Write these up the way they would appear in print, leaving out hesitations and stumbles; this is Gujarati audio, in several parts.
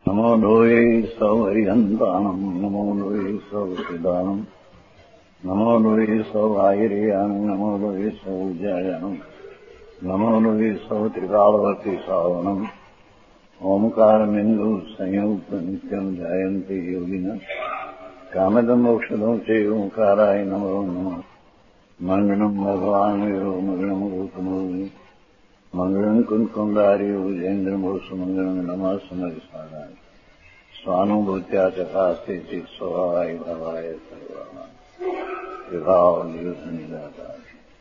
નમો લોહે સૌ હરિહંતાણમ નમો લોહે સૌ સિદ્ધાણમ નમો લોહે સૌ આયર્યાણમ નમો લોહે સૌ જયાણમ નમો લોહે સૌ ત્રિકાળવતી સાવણમ ઓમકારમિંદુ સંયુક્ત નિત્યમ જાયંતિ યોગિના કામદમોક્ષદો છે ઓંકારાય નમો નમઃ મંગળમ ભગવાન વીરો મંગળમ ગૌતમો મંગળમ કુંકુંડાર્યો જૈન્દ્રમોષ મંગળમ નમઃ સમરિસારાય સ્વાનુભૂત્યા ચકાસ્તે ચિત સ્વભાવાય ભાવાય સર્વા વિભાવ નિયુદ્ધ નિરાકાર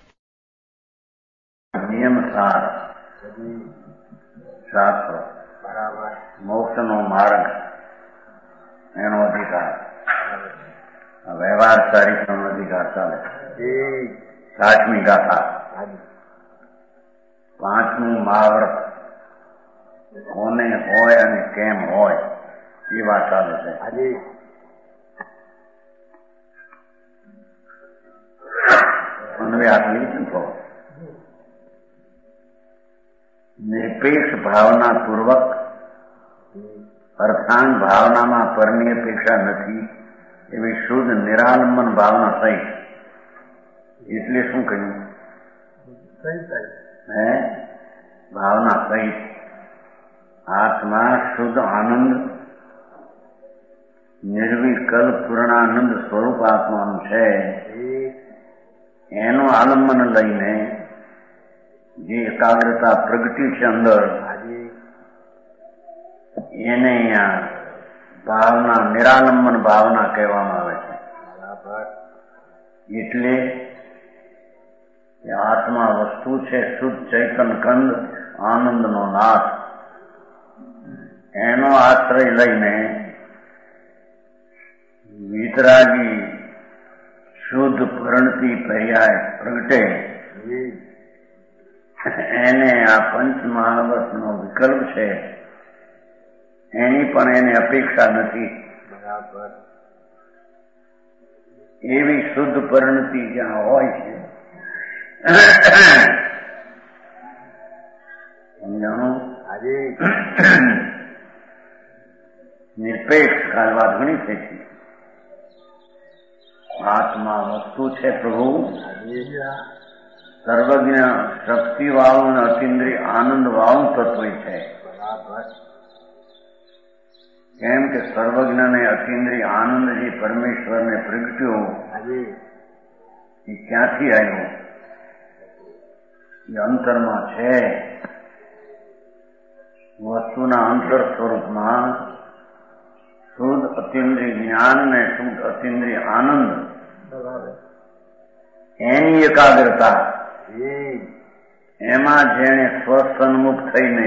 નિયમ સાર શાસ્ત્ર બરાબર મોક્ષનો માર્ગ એનો અધિકાર વ્યવહાર ચારિત્રનો અધિકાર ચાલે 8મી ગાથા 5મું મહાવ્રત કોને હોય અને કેમ હોય એ વાત ચાલે છે. નિરપેક્ષ ભાવના પૂર્વક અર્થાંગ ભાવનામાં પરની અપેક્ષા નથી એવી શુદ્ધ નિરાલંબન ભાવના થઈ. એટલે શું કહ્યું? ભાવના સહિત આત્મા શુદ્ધ આનંદ નિર્વિકલ્પ પૂર્ણાનંદ સ્વરૂપ આત્માનું છે. એનું આલંબન લઈને જે એકાગ્રતા પ્રગટી છે અંદર એને અહીંયા ભાવના નિરાલંબન ભાવના કહેવામાં આવે છે. એટલે આત્મા વસ્તુ છે શુદ્ધ ચૈતન કંદ આનંદનો નાથ. એનો આશ્રય લઈને વિતરાગી શુદ્ધ પરણતી પર્યાય પ્રગટે એને આ પંચ મહાવ્રતનો વિકલ્પ છે એની પણ એને અપેક્ષા નથી. બરાબર એવી શુદ્ધ પરિણતિ જ્યાં હોય છે સમજાણું? નિરપેક્ષ કાલ વાત ઘણી થઈ છે. આત્મા વસ્તુ છે પ્રભુ સર્વજ્ઞ શક્તિ વાળું અને અતિન્દ્રિય આનંદ વાળું તત્વ છે. કેમ કે સર્વજ્ઞ ને અતિન્દ્રિય આનંદ જે પરમેશ્વરને પ્રગટ્યો એ ક્યાંથી આવ્યો? એ અંતરમાં છે. વસ્તુના અંતર સ્વરૂપમાં શુદ્ધ અતિન્દ્રિય જ્ઞાન ને શુદ્ધ અતિન્દ્રિય આનંદ એની એકાગ્રતા એમાં જેને સ્વસન્મુખ થઈને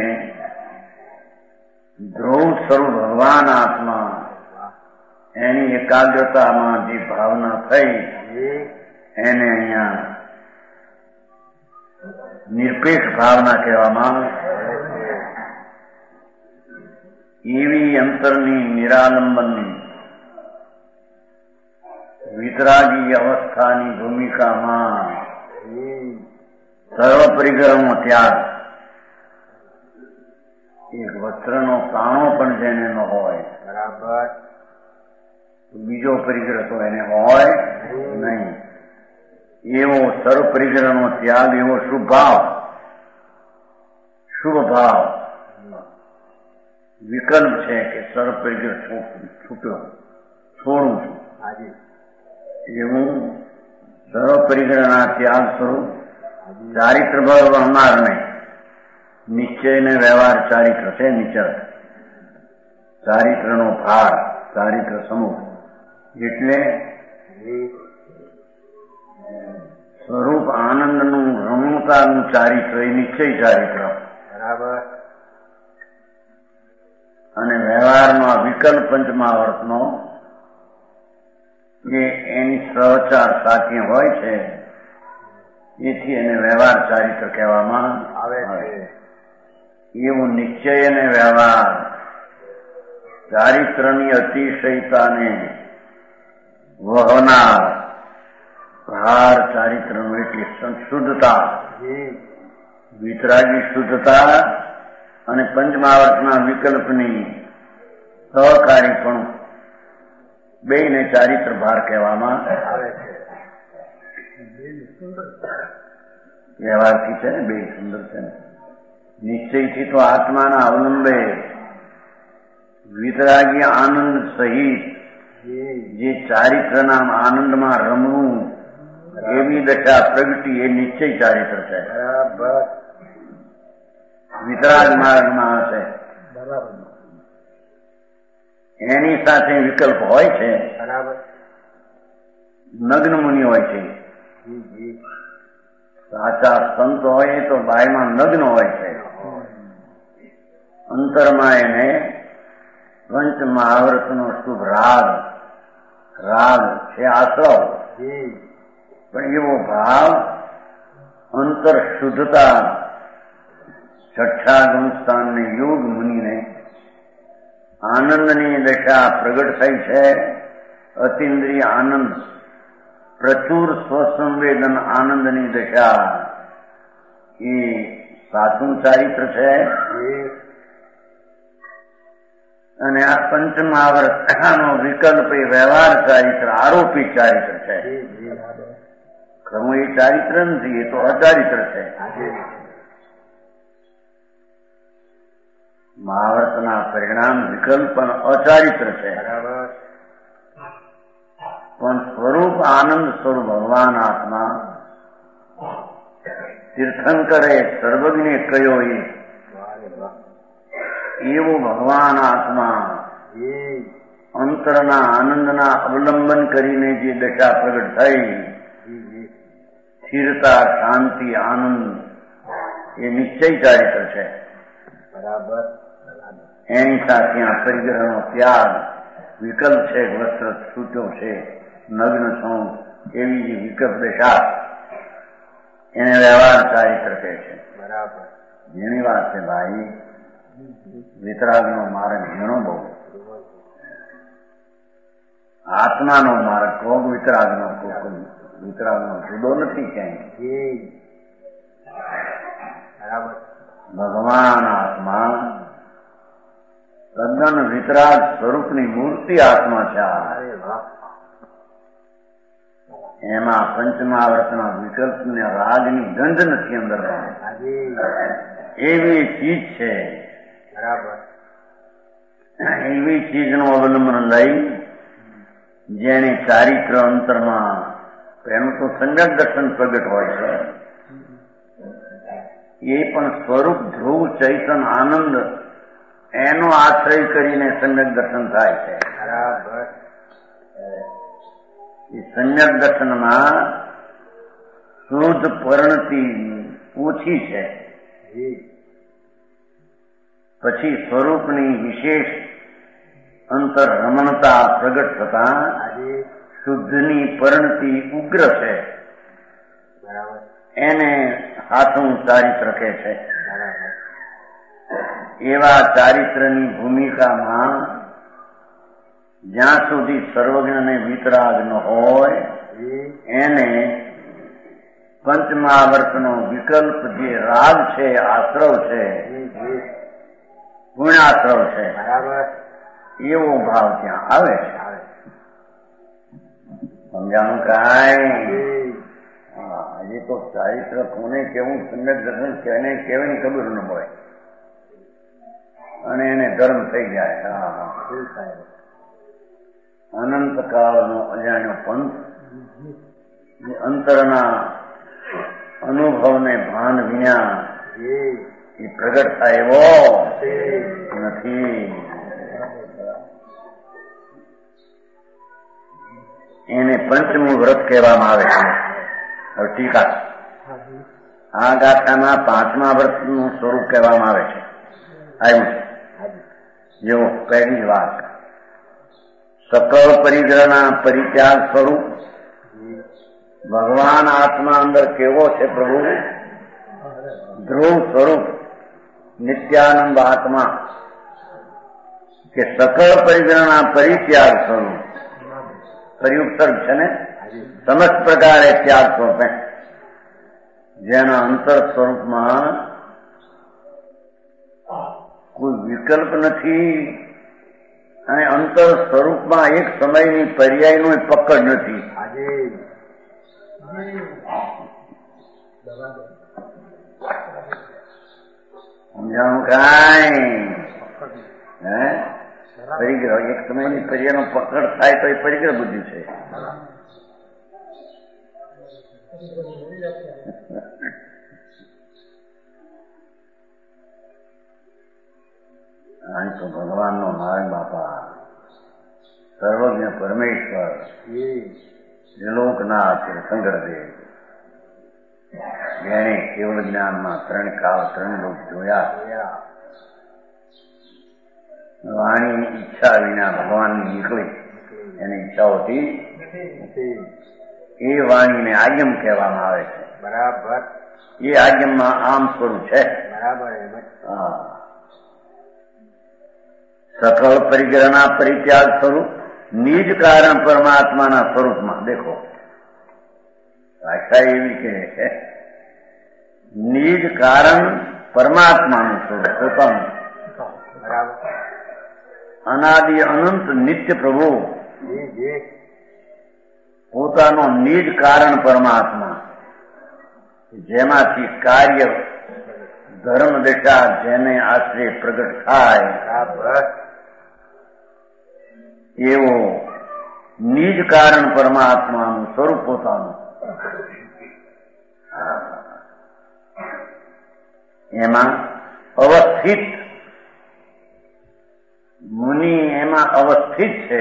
ધ્રુવ સ્વરૂપ ભગવાન આત્મા એની એકાગ્રતામાં જે ભાવના થઈ એને અહીંયા નિરપેક્ષ ભાવના કહેવામાં આવે. એવી અંતરની નિરાલંબનની વિતરાગી અવસ્થાની ભૂમિકામાં સર્વ પરિગ્રહનો ત્યાગ. એક વસ્ત્રનો કાણો પણ જેને ન હોય બરાબર બીજો પરિગ્રહ તો એને હોય નહીં. એવો સર્વ પરિગ્રહનો ત્યાગ, એવો શુભ ભાવ વિકલ્પ છે કે સર્વ પરિગ્રહ છૂટ્યો છોડું છું. એવું સર્વ પરિગ્રહના ત્યાગ સ્વરૂપ ચારિત્ર ભાવ અમાર નહીં. નિશ્ચય ને વ્યવહાર ચારિત્ર છે. નિચર ચારિત્રનો ભાર, ચારિત્ર સમૂહ એટલે સ્વરૂપ આનંદનું રમણતાનું ચારિત્ર એ નિશ્ચય ચારિત્ર બરાબર. અને વ્યવહારનો આ વિકલ્પ પંચમહાવ્રતનો જે એની સહચાર સાથી હોય છે એથી એને વ્યવહાર ચારિત્ર કહેવામાં આવે છે. એવું નિશ્ચય અને વ્યવહાર ચારિત્રની અતિશયતાને વહનાર ભાર ચારિત્રનું એટલે શુદ્ધતા, વિતરાગી શુદ્ધતા અને પંચમહાવ્રતના વિકલ્પની સહકારીપણું બેયને ચારિત્ર ભાર કહેવામાં આવે છે. વ્યવહારથી છે ને બે સુંદર છે ને. નિશ્ચયથી તો આત્માના અવલંબે વિતરાગી આનંદ સહિત જે ચારિત્રના આનંદમાં રમવું એવી દશા પ્રગટી એ નિશ્ચય ચારિત્ર છે. વિતરાગ માર્ગમાં હશે એની સાથે વિકલ્પ હોય છે. નગ્ન મુનિ હોય છે. સાચા સંત હોય તો બાયમાં નગ્ન હોય છે. અંતરમાં એને પંચ મહાવ્રતનો શુભ રાગ છે આશ્રવ, પણ એવો ભાવ અંતર શુદ્ધતા છઠ્ઠા ગુણસ્થાનને યોગ મુનિને આનંદની દશા પ્રગટ થઈ છે. અતિન્દ્રિય આનંદ, પ્રચુર સ્વસંવેદન આનંદની દશા એ સાચું ચારિત્ર છે. અને આ પંચમહાવ્રતનો વિકલ્પ એ વ્યવહાર ચારિત્ર, આરોપી ચારિત્ર છે. ખરું એ ચારિત્ર નથી, એ તો અચારિત્ર છે. મહાવ્રતના પરિણામ વિકલ્પ અચારિત્ર છે. પણ સ્વરૂપ આનંદ સ્વરૂપ ભગવાન આત્મા તીર્થંકરે સર્વજ્ઞે કયો એવો ભગવાન આત્મા અંતરના આનંદના અવલંબન કરીને જે દશા પ્રગટ થઈ, સ્થિરતા, શાંતિ, આનંદ એ નિશ્ચય ચારિત્ર છે. એની સાથે આ પરિગ્રહનો ત્યાગ વિકલ્પ છે. વસ્ત્ર છૂટ્યો છે, નગ્ન છું એવી જે વિકલ્પ દશા એને વ્યવહાર ચારિત્ર કહે છે. જેની વાત છે ભાઈ, વિતરાગનો માર્ગ ઘણો બહુ, આત્માનો માર્ગ કોક વિતરાગનો જુદો નથી ક્યાંય. ભગવાન આત્મા તદ્દન વિતરાગ સ્વરૂપની મૂર્તિ આત્મા છે. એમાં પંચમહાવ્રતના વિકલ્પને રાગની ગંધ નથી અંદર, એવી ચીજ છે. એવી ચીજનું અવલંબન લઈ જેને ચારિત્ર અંતરમાં એનું તો સમ્યક દર્શન પ્રગટ હોય છે. એ પણ સ્વરૂપ ધ્રુવ ચૈતન આનંદ એનો આશ્રય કરીને સમ્યક દર્શન થાય છે. એ સમ્યક દર્શનમાં શુદ્ધ પરિણતિ ઓછી છે. પછી સ્વરૂપની વિશેષ અંતર રમણતા પ્રગટ થતા શુદ્ધની પરિણતિ ઉગ્ર છે. એને સાચું ચારિત્ર કહે છે. એવા ચારિત્રની ભૂમિકામાં જ્યાં સુધી સર્વજ્ઞને વિતરાગ ન હોય એને પંચમહાવ્રતનો વિકલ્પ જે રાગ છે, આશ્રવ છે, પુણ્યાશ્રવ છે, એવો ભાવ ત્યાં આવે છે. સમજાણું કાંઈ? હજી તો ચારિત્ર કોને કેવું, સમ્યક દર્શન કેને કેવાની ખબર ન હોય અને એને ધર્મ થઈ જાય. અનંત કાળનો અજાણ્યો પંથ અંતરના અનુભવને ભાન વિના એ પ્રગટ થાય એવો નથી. એને પંચમું વ્રત કહેવામાં આવે છે. હવે ટીકા, આ ગાથામાં પાંચમા વ્રતનું સ્વરૂપ કહેવામાં આવે છે. આવ્યું છે જેવો પહેલી જ વાત, સકળ પરિગ્રહના પરિત્યાગ સ્વરૂપ ભગવાન આત્મા અંદર કેવો છે પ્રભુ? ધ્રુવ સ્વરૂપ નિત્યાનંદ આત્મા કે સકળ પરિગ્રહના પરિત્યાગ સ્વરૂપ, પરિઉપસર્ગ છે ને, સમસ્ત પ્રકારે ત્યાગ સ્વરૂપે જેના અંતર સ્વરૂપમાં કોઈ વિકલ્પ નથી અને અંતર સ્વરૂપમાં એક સમયની પર્યાયનો પકડ નથી. સમજાણું કાંઈ? પરિગ્રહ એક સમયની પર્યાયનો પકડ થાય તો એ પરિગ્રહ બુદ્ધિ છે. અહીં તો ભગવાનનો નારાયણ બાપા સર્વજ્ઞ પરમેશ્વર ત્રિલોકનાથ શંકરદેવ જેણે કેવળ જ્ઞાનમાં 3 કાળ 3 લોક જોયા, વાણીની ઈચ્છા વિના ભગવાનની નીકળી એની ઈચ્છાઓથી એ વાણીને આજ્ઞમ કહેવામાં આવે છે. બરાબર. એ આજ્ઞમમાં આમ સ્વરૂપ છે. બરાબર. હા. સકળ પરિગ્રહના પરિત્યાગ સ્વરૂપ નિજ કારણ પરમાત્માના સ્વરૂપમાં દેખો ભાષા એવી કે નિજ કારણ પરમાત્માનું સ્વરૂપ પોતાનું અનાદિ અનંત નિત્ય પ્રભુ પોતાનો નિજ કારણ પરમાત્મા જેમાંથી કાર્ય ધર્મ દશા જેને આશ્રય પ્રગટ થાય એવો નિજ કારણ પરમાત્માનું સ્વરૂપ પોતાનું એમાં અવસ્થિત મુનિ એમાં અવસ્થિત છે.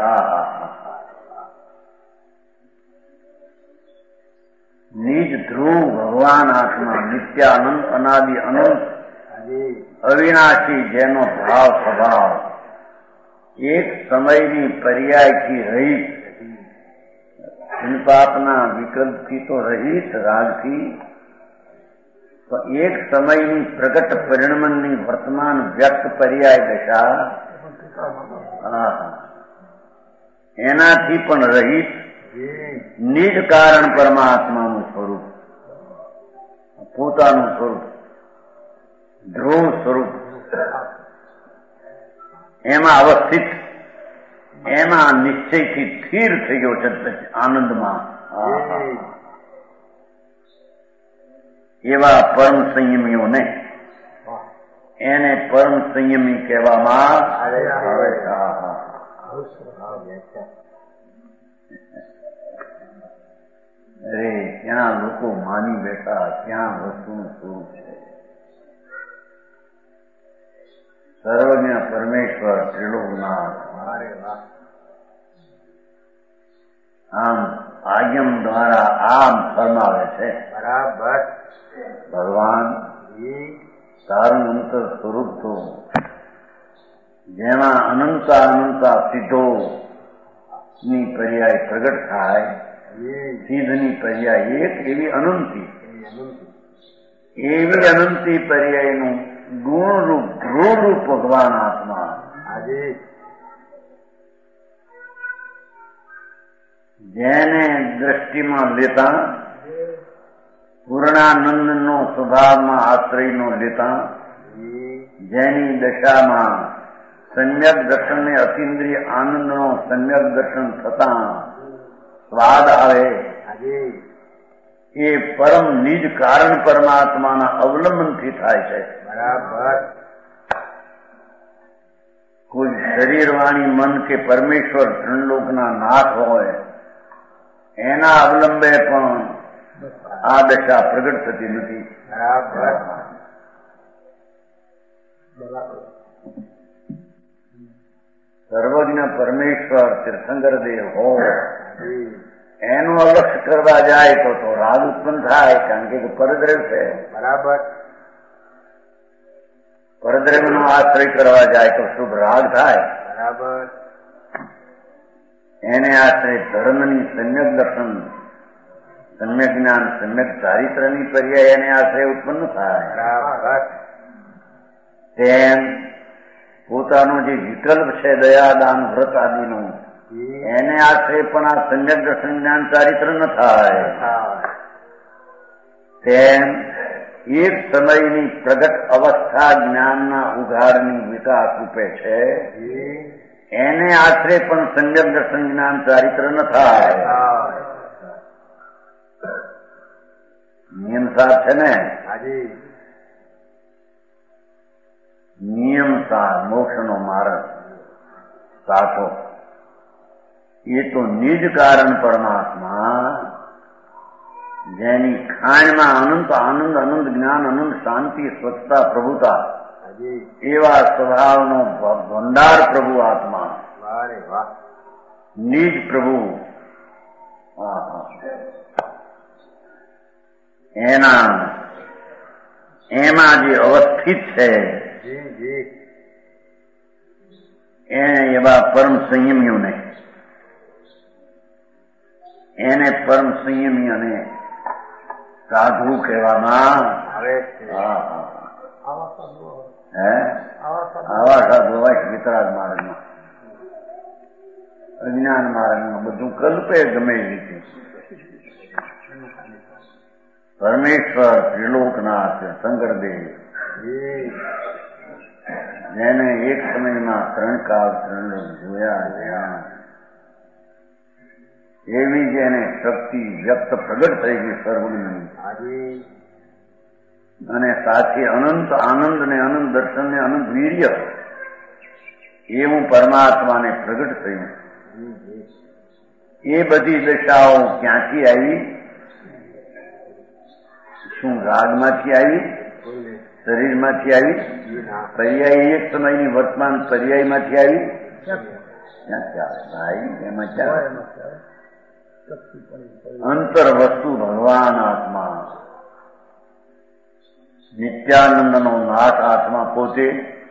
નિજ ધ્રુવ ભગવાન આત્મા નિત્યાનંદ અનાદિ અનંત અવિનાશી જેનો ભાવ સ્વભાવ એક સમયની પર્યાયથી રહિત, પાપના વિકલ્પથી તો રહિત, રાગથી તો એક સમયની પ્રગટ પરિણમનની વર્તમાન વ્યક્ત પર્યાય દશા એનાથી પણ રહિત નિજ કારણ પરમાત્માનું સ્વરૂપ પોતાનું સ્વરૂપ ધ્રુવ સ્વરૂપ એમાં અવસ્થિત, એમાં નિશ્ચયથી સ્થિર થઈ ગયો છે આનંદમાં. એવા પરમ સંયમીઓને એને પરમ સંયમી કહેવામાં આવે. અરે ત્યાં લોકો માની બેઠા ત્યાં વસ્તુનું સ્વરૂપ છે. સર્વજ્ઞ પરમેશ્વર ત્રિલોકનાથ આમ આજ્ઞમ દ્વારા આમ ફરમાવે છે. બરાબર. ભગવાન તારું અંતર સ્વરૂપ તો જેમાં અનંતા સિદ્ધો ની પર્યાય પ્રગટ થાય, સિદ્ધની પર્યાય એક એવી અનંતી પર્યાયનું ગુણરૂપ ધ્રુવરૂપ ભગવાન આત્મા જેને દ્રષ્ટિમાં લેતા પૂર્ણાનંદનો સ્વભાવમાં આશ્રયનો લેતા જેની દશામાં સમ્યક દર્શનને અતિન્દ્રિય આનંદનો સમ્યક દર્શન થતા સ્વાદ આવે એ પરમ નિજ કારણ પરમાત્માના અવલંબનથી થાય છે. બરાબર. કોઈ શરીર વાણી મન કે પરમેશ્વર ત્રણલોકના નાથ હોય એના અવલંબે પણ આ દશા પ્રગટ થતી નથી. બરાબર. સર્વજ્ઞ પરમેશ્વર તીર્થંકર દેવ હોય એનું અલક્ષ્ય કરવા જાય તો રાગ ઉત્પન્ન થાય, કારણ કે પરદ્રવ્ય છે. બરાબર. પરદ્રવ્યનો આશ્રય કરવા જાય તો શુભ રાગ થાય. બરાબર. એને આશ્રય ધર્મની સમ્યક દર્શન, સમ્યક જ્ઞાન, સમ્યક ચારિત્રની પર્યાય એને આશ્રય ઉત્પન્ન થાય. બરાબર. તેમ પોતાનો જે વિકલ્પ છે દયા દાન વ્રત આદિનું એને આશ્રય પણ આ સમ્યક દર્શન જ્ઞાન ચારિત્ર ન થાય. તેમ એક સમયની પ્રગટ અવસ્થા જ્ઞાનના ઉઘાડની વિકાસ રૂપે છે એને આશરે પણ સમ્યક દર્શન જ્ઞાન ચારિત્ર ન થાય. નિયમ સાર છે ને? નિયમ સાર મોક્ષનો માર્ગ સાચો એ તો નિજ કારણ પરમાત્મા જેની ખાણમાં અનંત આનંદ, અનંત જ્ઞાન, અનંત શાંતિ, સ્વચ્છતા, પ્રભુતા એવા સ્વભાવનો ભંડાર પ્રભુ આત્મા, નિજ પ્રભુ એમાં જે અવસ્થિત છે એવા પરમ સંયમીઓને એને પરમ સંયમીઓને સાધુ કહેવામાં આવે છે. આવા સાધુ હોય વિતરાગ માર્ગમાં, અજ્ઞાન માર્ગમાં બધું કલ્પે ગમે એ રીતે. પરમેશ્વર ત્રિલોકનાથ શંકરદેવ જેને એક સમયમાં 3 કાળ 3 લોક જોયા, એવી જ એને શક્તિ વ્યક્ત પ્રગટ થઈ ગઈ સર્વની, અને સાથે અનંત આનંદ ને અનંત દર્શન ને અનંત વીર્ય એવું પરમાત્માને પ્રગટ થયું. એ બધી દશાઓ ક્યાંથી આવી? શું રાગમાંથી આવી? શરીરમાંથી આવી? પર્યાય એક સમયની વર્તમાન પર્યાયમાંથી આવી? ક્યાંથી આવે ભાઈ? એમાં ક્યાં અંતર વસ્તુ ભગવાન આત્મા, નિત્યાનંદનો નાથ આત્મા પોતે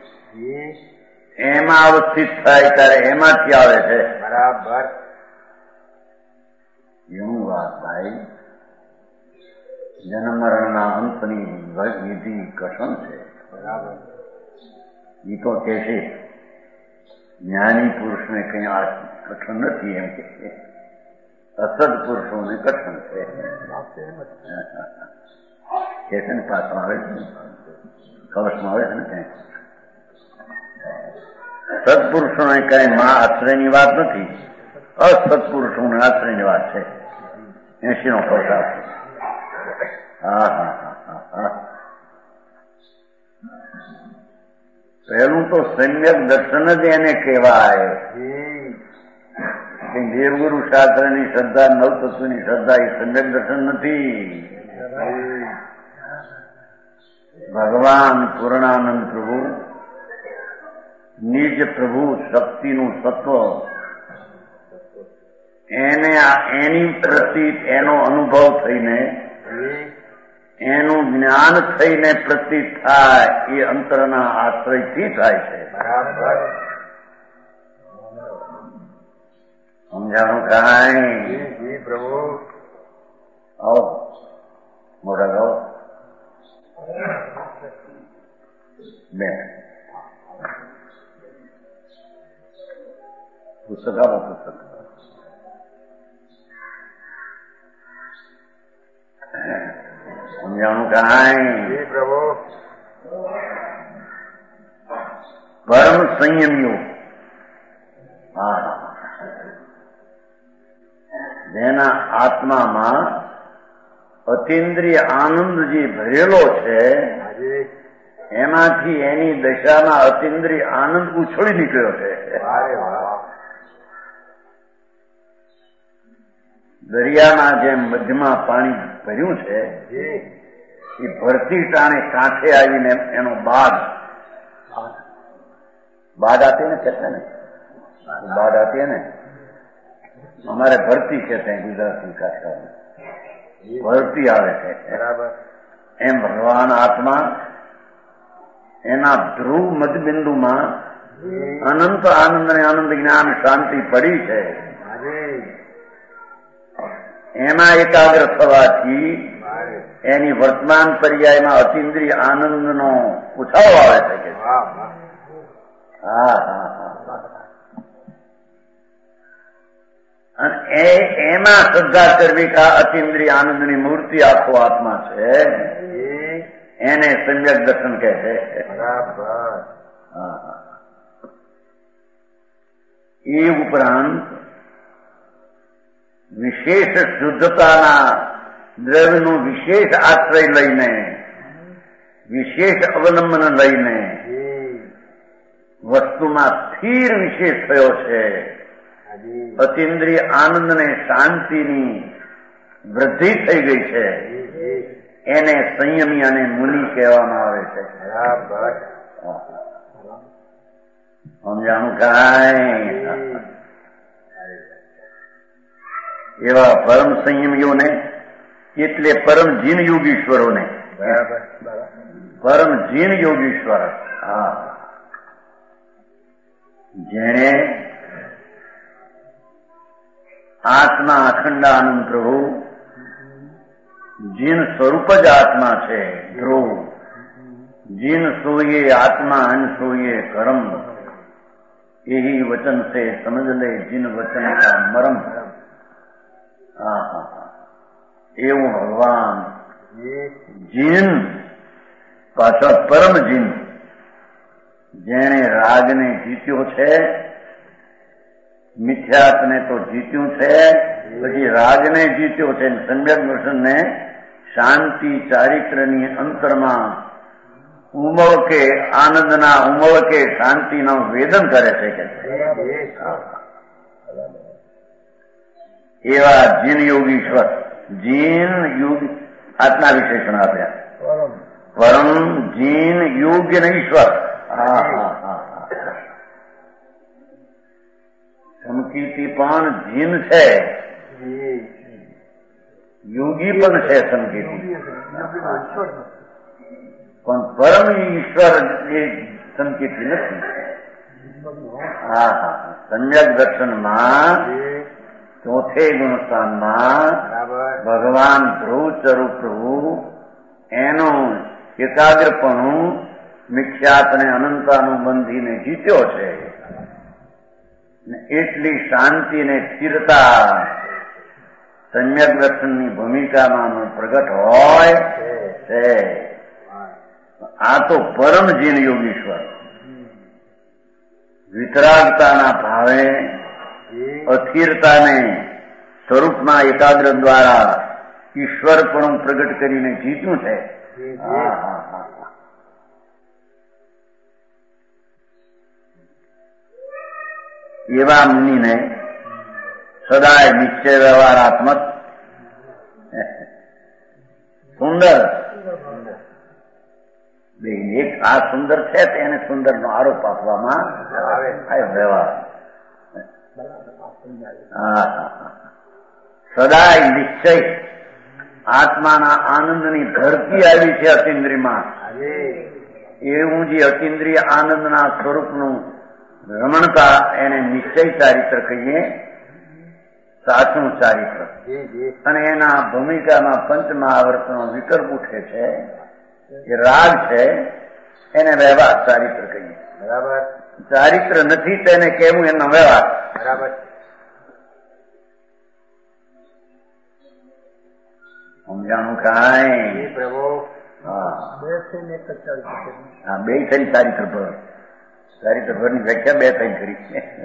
એમાં અવસ્થિત થાય ત્યારે એમાંથી આવે છે. બરાબર એવું વાત ભાઈ. જન્મ મરણના અંતની વિધિ કઠણ છે. બરાબર. એ તો કે છે જ્ઞાની પુરુષને કઈ આ કઠણ નથી એમ કે છે, અસદ પુરુષોને કઠણ છે કે છે ને. પાછળ આવે છે, કવચમાં આવે છે ને ક્યાંય. સત્પુરુષોને કઈ માં આશ્રયની વાત નથી, અસત્પુરુષોને આશ્રયની વાત છે. 80નો પ્રકાર. પહેલું તો સમ્યક દર્શન જ એને કહેવાય. દેવગુરુ શાસ્ત્રની શ્રદ્ધા, નવતત્વની શ્રદ્ધા એ સમ્યક દર્શન નથી. ભગવાન પૂર્ણાનંદ પ્રભુ, નિજ પ્રભુ શક્તિનું તત્વ, એની પ્રતિ એનો અનુભવ થઈને, એનું જ્ઞાન થઈને પ્રતીત થાય એ અંતરના આશ્રયથી થાય છે. સમજાણું કાંઈ? પ્રભુ આવો મોટા ગાઓ બે પુસ્તક આપો. પુસ્તક સમજાણું કાંઈ? પ્રભુ પરમ સંયમીઓ જેના આત્મામાં અતિન્દ્રિય આનંદ જે ભરેલો છે, એમાંથી એની દશામાં અતિન્દ્રિય આનંદ ઉછળી નીકળ્યો છે. દરિયામાં જેમ મધ્યમાં પાણી ભર્યું છે, એ ભરતી ટાણે કાંઠે આવીને એનો બાદ આતી ને કહેતા ને, બાદ આતી ને અમારે ભરતી કહેતા ગુજરાતી કાઠિયાવાડ ભરતી આવે છે. બરાબર. એમ ભગવાન આત્મા એના ધ્રુવ મધબિંદુમાં અનંત આનંદ અને આનંદ જ્ઞાન શાંતિ પડી છે. એમાં એકાગ્ર થવાથી એની વર્તમાન પર્યાયમાં અતિન્દ્રિય આનંદનો ઉછાળો આવે છે. અને એમાં શ્રદ્ધા કરવી કે અતિન્દ્રિય આનંદની મૂર્તિ આખો આત્મા છે, એને સમ્યક દર્શન કહે છે. એ ઉપરાંત વિશેષ શુદ્ધતાના દ્રવ્યનું વિશેષ આશ્રય લઈને, વિશેષ અવલંબન લઈને વસ્તુમાં સ્થિર વિશેષ થયો છે. અતિન્દ્રિય આનંદ ને શાંતિની વૃદ્ધિ થઈ ગઈ છે. એને સંયમી અને મુનિ કહેવામાં આવે છે. સમજાણું કાંઈ? એવા પરમ સંયમીઓને એટલે પરમ જીન યોગીશ્વરોને, પરમ જીન યોગીશ્વર, જેણે આત્મા અખંડ આનંદ પ્રભુ જીન સ્વરૂપ જ આત્મા છે. ધ્રુવ જીન સોઈએ આત્મા અન સોઈએ કર્મ, यही वचन से समझ ले जिन वचन का मरम. એવું ભગવાન જીન પાછળ પરમ જીન, જેણે રાગને જીત્યો છે, મિથ્યાત્વને તો જીત્યું છે, પછી રાગને જીત્યો છે, સમ્યક દર્શનને શાંતિ ચારિત્ર્યની અંતરમાં ઉમળકે આનંદના ઉમળકે શાંતિનું વેદન કરે છે કે એવા જીન યોગીશ્વર, જીન યોગ આત્મા વિશેષણ આપ્યા. પરમ જીન યોગ્ય ને ઈશ્વર. સમકીર્તિ પણ જીન છે, યોગી પણ છે સમકીર્તિ, પણ પરમ ઈશ્વર એ સંકેતી નથી. સમ્યક દર્શનમાં ચોથે ગુણસ્થાનમાં ભગવાન ધ્રુવ સ્વરૂપ પ્રભુ એનું એકાગ્રપણું મિથ્યાત્વને અનંતાનું બંધીને જીત્યો છે. એટલી શાંતિ ને સ્થિરતા સમ્યક દર્શનની ભૂમિકામાં પ્રગટ હોય છે. આ તો પરમ જીન યોગીશ્વર વિતરાગતાના ભાવે અસ્થિરતાને સ્વરૂપના એકાગ્ર દ્વારા ઈશ્વર પણ પ્રગટ કરીને જીત્યું છે. એવા મુનિને સદાય નિશ્ચય વ્યવહારાત્મક સુંદર, એક આ સુંદર છે તેને સુંદર નો આરોપ આપવામાં આવ્યો. વ્યવહાર સદાય નિશ્ચય આત્માના આનંદની ધરતી આવી છે અતિન્દ્રિયમાં. એવું જે અતિન્દ્રિય આનંદના સ્વરૂપનું રમણતા એને નિશ્ચય ચારિત્ર કહીએ, સાચું ચારિત્ર. અને એના ભૂમિકામાં પંચમહાવર્તનો વિકલ્પ ઉઠે છે, એ રાગ છે, એને વ્યવહાર ચારિત્ર કહીએ. બરાબર. ચારિત્ર નથી તેને કહેવું એનો વ્યવહાર. બરાબર. સમજાણું કાંઈ? પ્રભુ. બે થઈને ચારિત્ર ભર, ચારિત્ર ભરની વ્યાખ્યા બે થઈ કરી.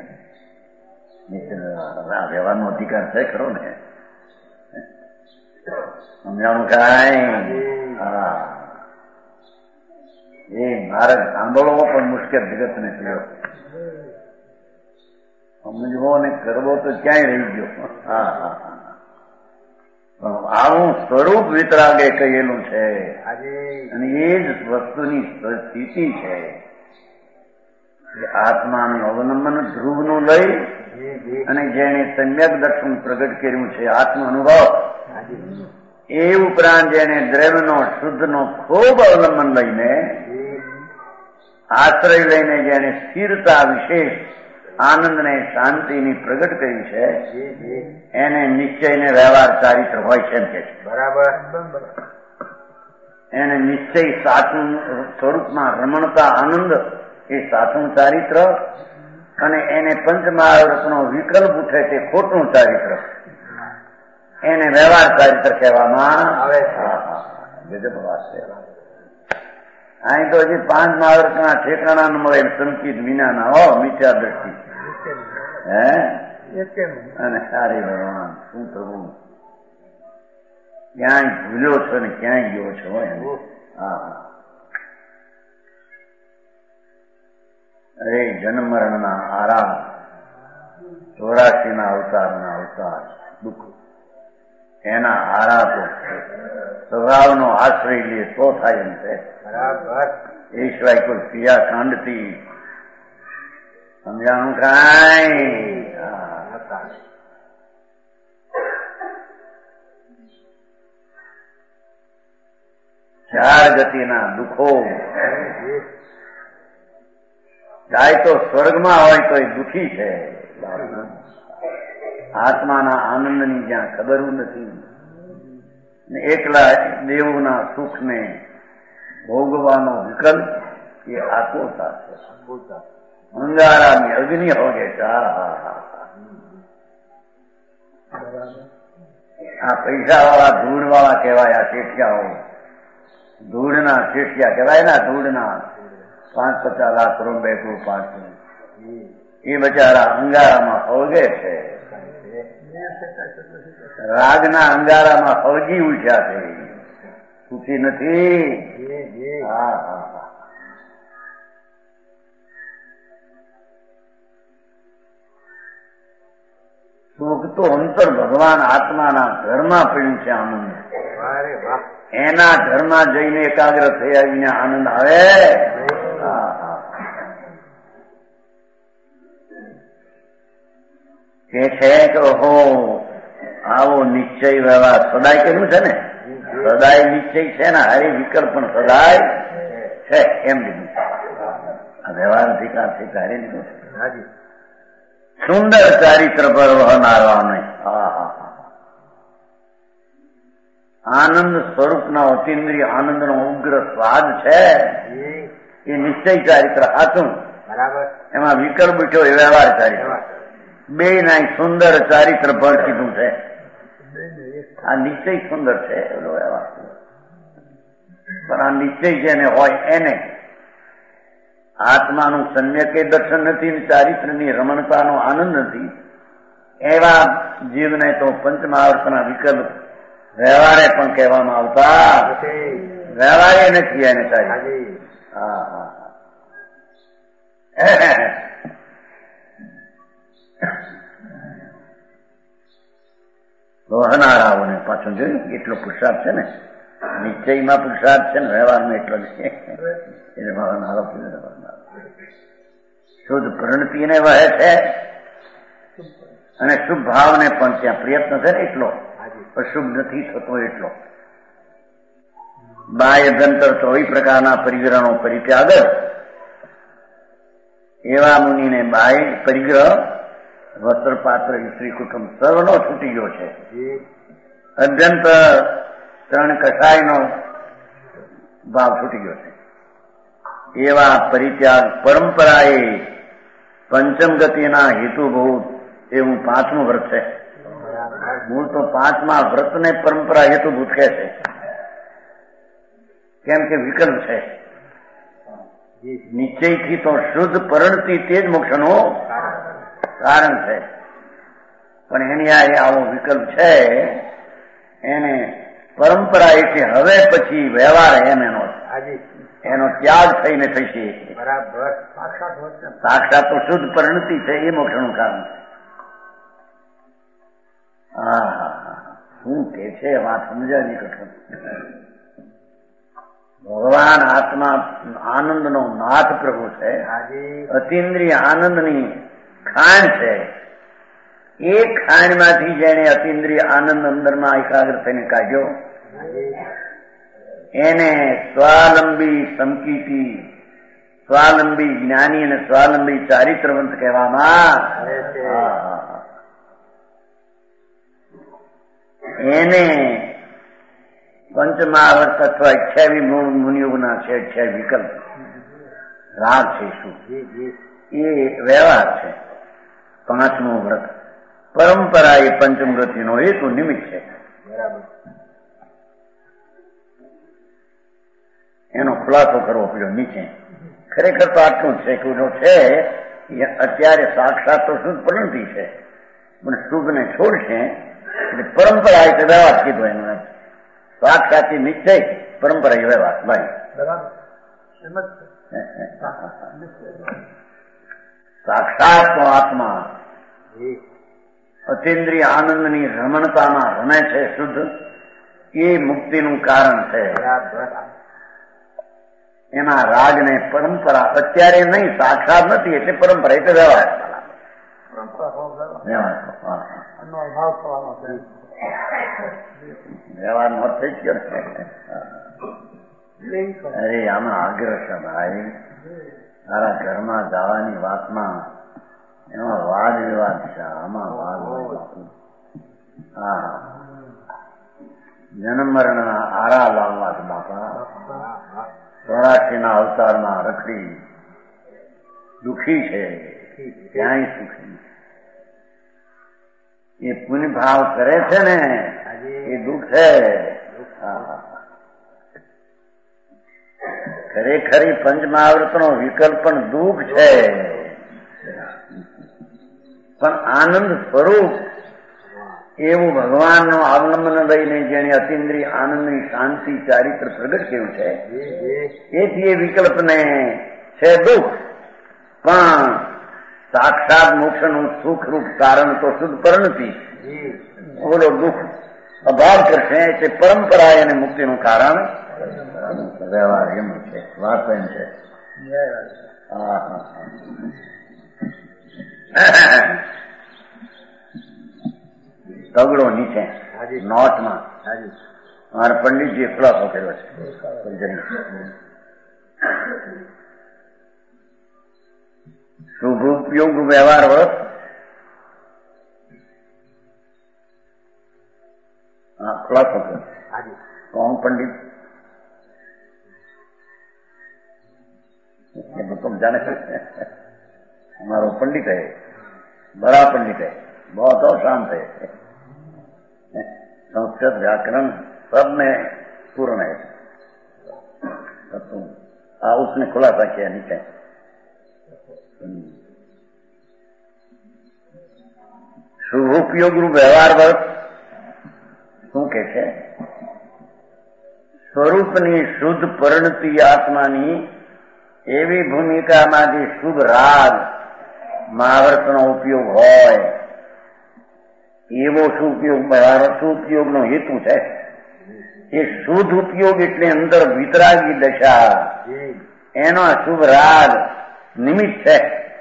વ્યવહારનો અધિકાર છે ખરો ને? સમજાણું કાંઈ? એ મારે સાંભળવો પણ મુશ્કેલ જગતને થયો, સમજવો ને કરવો તો ક્યાંય રહી ગયો. આવું સ્વરૂપ વિતરાગે કહેલું છે, અને એ જ વસ્તુની સ્થિતિ છે. આત્માનું અવલંબન ધ્રુવનું લઈ અને જેને સમ્યક દર્શન પ્રગટ કર્યું છે આત્મ અનુભવ, એ ઉપરાંત જેને દ્રવ્યનો શુદ્ધનો ખૂબ અવલંબન લઈને આશ્રય લઈને જેને સ્થિરતા વિશેષ આનંદને શાંતિની પ્રગટ કરી છે, એને નિશ્ચયને વ્યવહાર ચારિત્ર હોય છે એમ કે છે. બરાબર. એને નિશ્ચય સાચું સ્વરૂપમાં રમણતા આનંદ એ સાચું ચારિત્ર, અને એને પંચમહાવૃતનો વિકલ્પ ઉઠે તે ખોટું ચારિત્ર, એને વ્યવહાર ચારિત્ર કહેવામાં આવે છે. ગજબ વાત છે. અહીં તો હજી 5 મહાવૃતના ઠેકાણા ન મળે સંકિત વિનાના હો મિથ્યા દ્રષ્ટિ. હે એકેનું અને સારી ભગવાન શું પ્રભુ ક્યાંય ભૂલ્યો છો ને ક્યાંય ગયો છો એમ. હા અરે જન્મ મરણના આરામ 84 અવતારના અવતાર દુઃખ એના આરાપો સ્વભાવનો આશ્રય લે તો થાય એમ છે. બરાબર એ સિવાય કોઈ ક્રિયાકાંડથી સમજાણું કાંઈ. ચાર ગતિના દુઃખો જાય તો સ્વર્ગમાં હોય તો એ દુઃખી છે. આત્માના આનંદની જ્યાં ખબર નથી ને એકલા દેવોના સુખને ભોગવાનો વિકલ્પ એ આકુરતા છે. અંગારાની અગ્નિ હોગે છે. આ પૈસા વાળા ધૂળ વાળા કહેવાય. આ શેઠિયાઓ ધૂળના શેઠિયા કહેવાય ને. ધૂળના 5-50 લાખ રૂપિયા બેઠું પાછું એ બચારા અંગારામાં ફળગે છે. રાગના અંગારામાં ફળગી ઉઠ્યા છે. સુખી નથી. સુખ તો અંતર ભગવાન આત્માના ઘરમાં પડ્યું છે. આનંદ એના ઘરમાં જઈને એકાગ્ર થઈ આવીને આનંદ આવે. કે છે કે ઓહો આવો નિશ્ચય વ્યવહાર સદાય કેવું છે ને. સદાય નિશ્ચય છે ને. હરે વિકલ્પ પણ સદાય છે એમ લીધું. આ વ્યવહાર અધિકાર છે હરે લીધું છે. સુંદર ચારિત્ર પર વહનારો નહીં. આનંદ સ્વરૂપના અતિન્દ્રિય આનંદનો ઉગ્ર સ્વાદ છે એ નિશ્ચય ચારિત્ર સાચું. એમાં વિકલ્પ ઉઠ્યો એ વ્યવહાર ચારિત્ર. બે ના સુંદર ચારિત્ર પર કીધું છે. આ નિશ્ચય સુંદર છે એનો વ્યવહાર. પણ આ નિશ્ચય જેને હોય એને આત્માનું સમ્યકે દર્શન નથી, ચારિત્રની રમણતાનો આનંદ નથી. એવા જીવને તો પંચમહાવર્તના વિકલ્પ વ્યવહારે પણ કહેવામાં આવતા. વ્યવહારે નથી એને સારી. વહનારાઓને પાછું જોયું એટલો પુરુષાર્થ છે ને. નિશ્ચયમાં પુરુષાર્થ છે ને વ્યવહારમાં એટલો જ છે. એટલે વહનારો શુદ્ધ પરિણતિને વહે છે અને શુભ ભાવને પણ ત્યાં પ્રયત્ન છે ને એટલો. અશુભ નથી થતો એટલો. બાહ્ય અભ્યંતર 24 પ્રકારના પરિગ્રહનો પરિત્યાગ. એવા મુનિને બાહ્ય પરિગ્રહ વસ્ત્ર પાત્ર સ્ત્રી કુટુંબ સર્વનો છૂટી ગયો છે. અભ્યંતર 3 કસાયનો ભાવ છૂટી ગયો છે. એવા પરિત્યાગ પરંપરાએ પંચમ ગતિના હેતુભૂત એવું 5મું વ્રત છે. મૂળ તો 5મા વ્રતને પરંપરા હેતુભૂત કહે છે. કેમ કે વિકલ્પ છે. નિશ્ચયથી તો શુદ્ધ પરિણતિ તે જ મોક્ષનું કારણ છે. પણ એની આ આવો વિકલ્પ છે એને પરંપરા એટલે હવે પછી વ્યવહાર એમ એનો ત્યાગ થઈને થશે. બરાબર. સાક્ષાત તો શુદ્ધ પરિણતિ છે એ મોક્ષનું કારણ છે. શું કે છે વાત સમજાવી કઠોર. ભગવાન આત્મા આનંદનો નાથ પ્રભુ છે. અતિન્દ્રિય આનંદની ખાણ છે. એ ખાણમાંથી જેને અતિન્દ્રિય આનંદ અંદરમાં એકાગ્ર થઈને કાઢ્યો એને સ્વાવલંબી સમકીતી, સ્વાવલંબી જ્ઞાની અને સ્વાવલંબી ચારિત્રવંત કહેવામાં. એને પંચમહાવર્ત અથવા 28 મુનિયોગના છે. 28 વિકલ્પ રાગ છે. શું એ વ્યવહાર છે. 5મું વ્રત પરંપરા એ પંચમ ગતિનો હેતુ નિમિત્ત છે. એનો ખુલાસો કરવો પડ્યો નીચે. ખરેખર તો આટલું છે કે છે અત્યારે સાક્ષાત તો શુદ્ધ પરિણતિ છે, પણ શુભને છોડશે એટલે પરંપરા એટલે વ્યવહાર કીધો એનો સાક્ષાતી નિશ્ચય પરંપરા વ્યવહાર ભાઈ સાક્ષાત તો આત્મા અતિન્દ્રિય આનંદની રમણતામાં રમે છે શુદ્ધ, એ મુક્તિનું કારણ છે. એના રાજને પરંપરા અત્યારે નહીં, સાક્ષાત નથી એટલે પરંપરા એટલે વ્યવહાર વ્યવહાર નો અર્થ જ કરશે. અરે આમાં આગ્રહ છે ભાઈ, તારા ઘરમાં જવાની વાતમાં એમાં વાદ વિવાદ છે. આમાં વાદ હા જન્મ મરણના આરા લાવવા છે બાપા. 84 અવતારમાં રખડી દુઃખી છે, ક્યાંય સુખી. એ પુણ્ય ભાવ કરે છે ને એ દુઃખ છે. ખરેખરી પંચમહાવૃતનો વિકલ્પ પણ દુઃખ છે, પણ આનંદ સ્વરૂપ એવું ભગવાનનો અવલંબન લઈને જેને અતિન્દ્રિય આનંદની શાંતિ ચારિત્ર પ્રગટ કર્યું છે, એથી એ વિકલ્પને છે દુઃખ. પણ સાક્ષાત મોક્ષનું સુખરૂપ કારણ તો શુદ્ધ પરિણતિ, બોલો દુઃખ અભાવ કરશે એટલે પરંપરા એને મુક્તિનું કારણ વ્યવહાર એમ છે. વાત એમ છે. તગડો નીચે નોટમાં મારા પંડિતજીએ ખુલાસો કર્યો છે. શુભ ઉપયોગ વ્યવહાર વત ખુલાસો કર્યો. कौन पंडित ये तुम जाने सकते हैं. हमारा पंडित है, बड़ा पंडित है, बहुत और शांत है, संस्कृत व्याकरण सब में पूर्ण है. तब तुम उसने खुलासा किया नीचे. શુભ ઉપયોગ રૂપ વ્યવહાર વર્ત શું કે છે? સ્વરૂપની શુદ્ધ પરિણતિ આત્માની એવી ભૂમિકામાં જે શુભ રાગ મહાવર્તનો ઉપયોગ હોય એવો સુપયોગનો હેતુ છે. એ શુદ્ધ ઉપયોગ એટલે અંદર વિતરાગી દશા, એનો શુભ રાગ નિમિત્ત છે.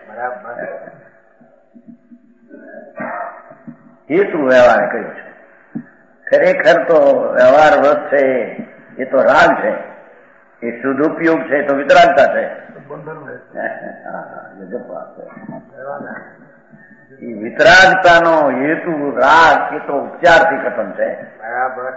હેતુ વ્યવહાર કર્યો છે. ખરેખર તો વ્યવહાર વ્રત છે એ તો રાગ છે, એ શુદ્ધ ઉપયોગ છે તો વિતરાગતા છે. એ વિતરાગતાનો હેતુ રાગ એ તો ઉપચારથી ખતમ છે. બરાબર.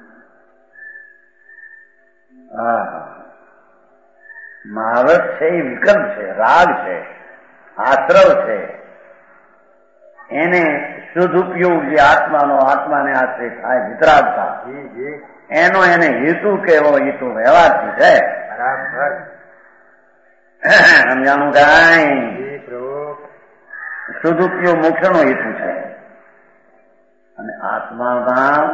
મહાવત છે એ વિકલ્પ છે, રાગ છે, આશ્રવ છે. એને શુદ્ધ ઉપયોગ જે આત્માને આશ્રય થાય વિતરાગતા, એનો એને હેતુ કેવો એ તો વ્યવહારથી છે. સમજાણું કાંઈ? શુદ્ધ ઉપયોગ મોક્ષનો હેતુ છે. અને આત્મામાં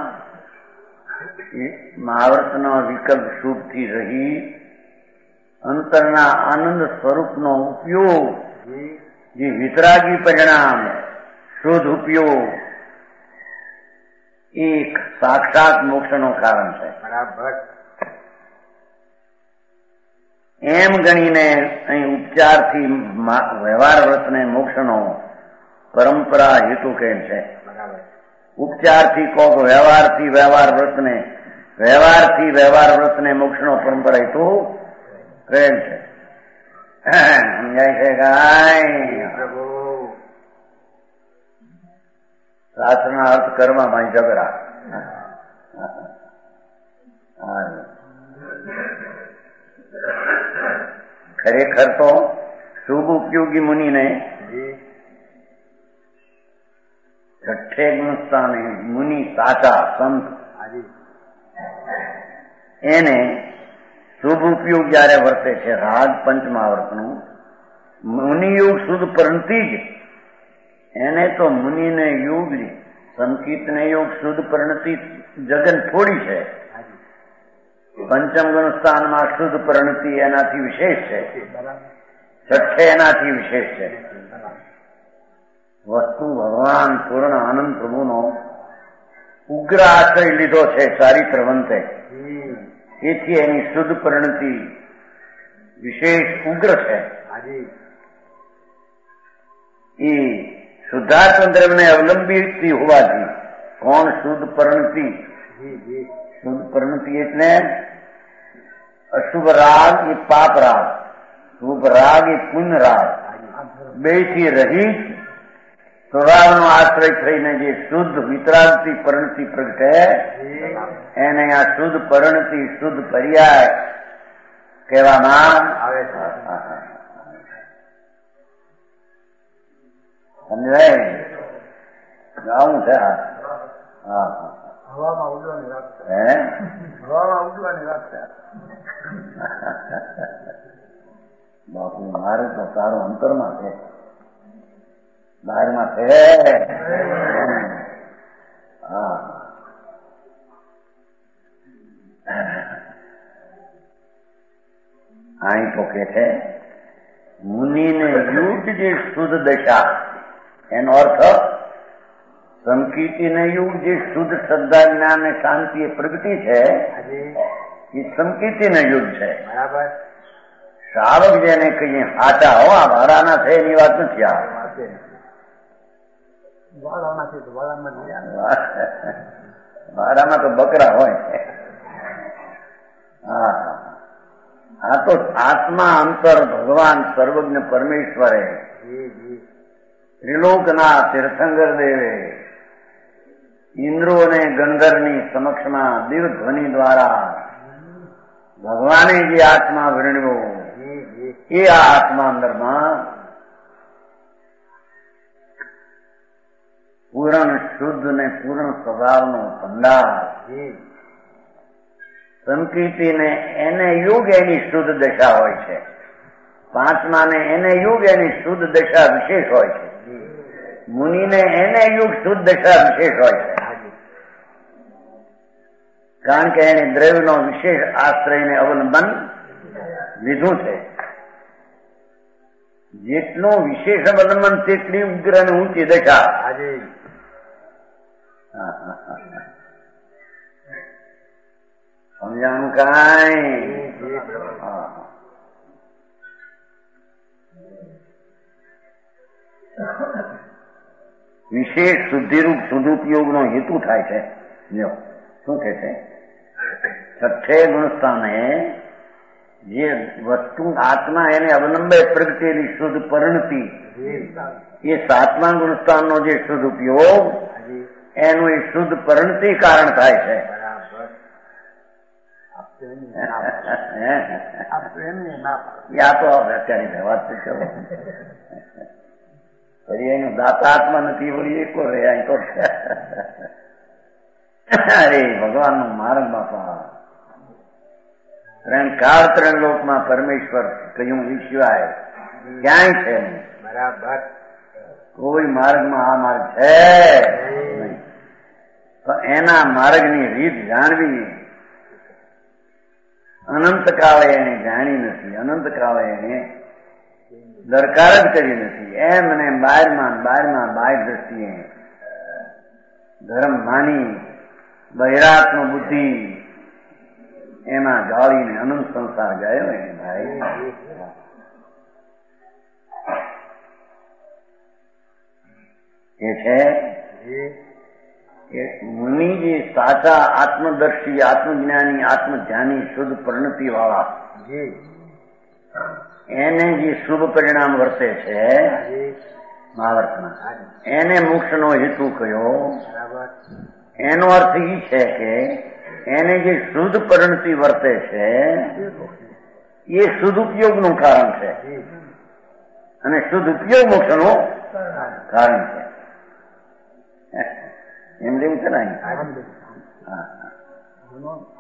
મહાવર્તનો વિકલ્પ શુભથી રહી અંતરના આનંદ સ્વરૂપનો ઉપયોગ જે વિતરાગી પરિણામ શુદ્ધ ઉપયોગ એક સાક્ષાત મોક્ષનું કારણ છે. બરાબર. એમ ગણીને અહીં ઉપચારથી વ્યવહાર વ્રતને મોક્ષનો પરંપરા હેતુ કહેલ છે. બરાબર. ઉપચારથી કોક વ્યવહારથી વ્યવહાર વ્રતને, વ્યવહારથી વ્યવહાર વ્રતને મોક્ષનો પરંપરા હેતુ કહેલ છે. સમજાય છે કાંઈ? શાસ્ત્રના અર્થ કરવામાં ઝઘડા. ખરેખર તો શુભ ઉપયોગી મુનિને છઠ્ઠે ગુણસ્થાને મુનિ સાચા સંત એને શુભ ઉપયોગ જયારે વર્તે છે રાગ પંચમાવર્તનું, મુનિ મુનિયુગ શુદ્ધ પરિણતિ જ એને તો મુનિને યુગ સંકિતને યુગ શુદ્ધ પરિણતિ જગન થોડી છે. પંચમ ગુણ સ્થાનમાં શુદ્ધ પરિણતિ એનાથી વિશેષ છે. છઠ્ઠે એનાથી વિશેષ છે. વસ્તુ ભગવાન પૂર્ણ આનંદ પ્રભુનો ઉગ્ર આશ્રય લીધો છે ચારિત્રવંતે, તેથી એની શુદ્ધ પરિણતિ વિશેષ ઉગ્ર છે. એ શુદ્ધાત્મદ્રવ્યને અવલંબી હોવાથી કોણ શુદ્ધ પરિણતિ? શુદ્ધ પરિણતિ એટલે અશુભ રાગ એ પાપ રાગ, શુભ રાગ એ પુણ્ય રાગ, બે થી રહિત સ્વભાવનો આશ્રય થઈને જે શુદ્ધ વિતરાગથી પરિણતિ પ્રગટે એને આ શુદ્ધ પરિણતિ શુદ્ધ પર્યાય કહેવામાં આવે છે. સમજાય? આવું છે. હવામાં ઉડવાની વાત છે. હવામાં ઉડવાની વાત છે. બાપુ મારે તો તારું અંતરમાં છે, બહારમાં છે. હા, અહીં તો કે છે મુનિને યુગ જે શુદ્ધ દશા, એનો અર્થ સંકિતિને યુગ જે શુદ્ધ શ્રદ્ધા જ્ઞાન ને શાંતિ એ પ્રગતિ છે એ સંકિતિને યુગ છે. બરાબર. શ્રાવક જેને કહીએ હાચા હો આ ભાડાના છે એની વાત નથી. આ ભાડામાં તો બકરા હોય. હા, આ તો આત્મા અંતર ભગવાન સર્વજ્ઞ પરમેશ્વરે ત્રિલોકના તીર્થંકર દેવે ઇન્દ્રો અને ગંધર્વની સમક્ષમાં દિવ્ય ધ્વનિ દ્વારા ભગવાને જે આત્મા વર્ણ્યો એ આ આત્મા અંદરમાં પૂર્ણ શુદ્ધ ને પૂર્ણ સ્વભાવનો ભંડાર. સંકિતિને એને યુગ એની શુદ્ધ દશા હોય છે, પાંચમાને એને યુગ એની શુદ્ધ દશા વિશેષ હોય છે, મુનિને એને યુગ શુદ્ધ દશા વિશેષ હોય છે. કારણ કે એને દ્રવ્યનો વિશેષ આશ્રયને અવલંબન લીધું છે. જેટલું વિશેષ અવલંબન તેટલી ઉગ્ર અને ઊંચી દશા. સમજાણું કાંઈ? વિશેષ શુદ્ધિરૂપ સદુપયોગનો હેતુ થાય છે. જો શું કે છે, છઠ્ઠે ગુણસ્થાને જે વસ્તુ આત્મા એને અવલંબે પ્રગટેલી શુદ્ધ પરિણતિ એ સાતમા ગુણસ્થાનનો જે શુદ્ધ ઉપયોગ એનું એ શુદ્ધ પરિણતિ કારણ થાય છે. યા તો અત્યારે વાત કરો ફરી એનું દાતા આત્મા નથી વળી એક રે અહીં તો. અરે ભગવાનનો માર્ગ બાપા, ત્રણ કાળ ત્રણ લોકમાં પરમેશ્વર કહ્યું એ સિવાય ક્યાંય છે નહીં. બરાબર. કોઈ માર્ગમાં આ માર્ગ છે નહીં. તો એના માર્ગની રીત જાણવી અનંત કાળે એને જાણી નથી, અનંત કાળે એને દરકાર જ કરી નથી. એમને બારમાં બાહ્ય દ્રષ્ટિએ ધર્મ માની બહિરાત્મ બુદ્ધિ એમાં ગાળીને અનંત સંસાર ગયો એને ભાઈ. એ છે કે મુનિ જે સાચા આત્મદર્શી, આત્મજ્ઞાની, આત્મધ્યાની શુદ્ધ પરિણતિ વાળા એને જે શુભ પરિણામ વર્તે છે મહાવર્તમાં, એને મોક્ષનો હેતુ કયો. એનો અર્થ એ છે કે એને જે શુદ્ધ પરિણતિ વર્તે છે એ શુદ્ધ ઉપયોગનું કારણ છે અને શુદ્ધ ઉપયોગ મોક્ષનું કારણ છે. એમ જેવું છે ને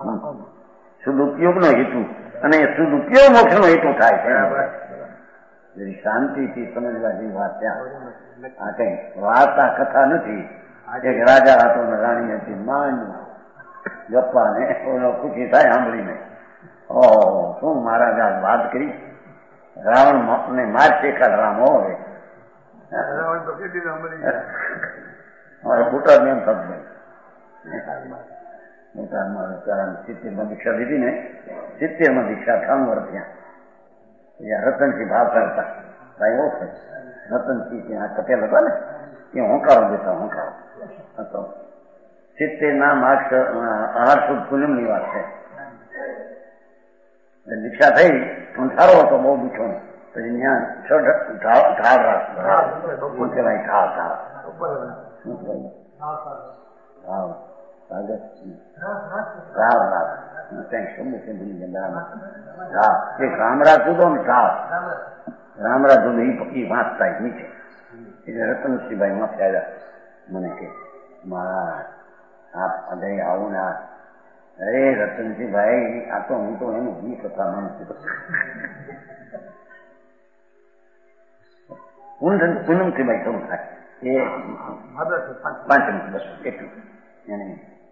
શુદ્ધ ઉપયોગનો હેતુ અને શુદ્ધ ઉપયોગ મોક્ષનો હેતુ થાય છે. જરી શાંતિથી સમજવા જેવી વાત ત્યાં. આ કઈ વાર્તા કથા નથી. એક રાજા હતો ને રાણી હતી, માંડ ગપ્પા ને ખુશી થાય સાંભળીને. ઓહો, શું મહારાજા વાત કરી, રાવણ ને મારશે કાલ રામ હોય. હવે ભૂટાન એમ થતું ભૂટાનમાં 70માં દીક્ષા લીધી ને, 70માં દીક્ષા 3 વર્ષ ત્યાં રતનસિંહ ભાવ કરતા એવો છે. રતનસિંહ ત્યાં પટેલ હતા ને, એ હોંકારો દેતા હોંકારો હતો. 70ના માર્ચ 18 પૂનમ ની વાત છે. દીક્ષા થઈ પણ સારો હતો, બહુ દીક્ષો. પછી ત્યાં ઢાળ રામરાજ જુદો ને ઢાળ રામરાજ જુદો એ વાંચતા નીચે. એટલે રતનસિંહભાઈ માં આવ્યા મને કે મહારાજ આપ અદય આવું ના. અરે રતનસિંહભાઈ, આ તો હું તો એનું વી કથા માનું છું. પૂનમથી ભાઈ શરૂ થાય એ 5 બસ એટલું એને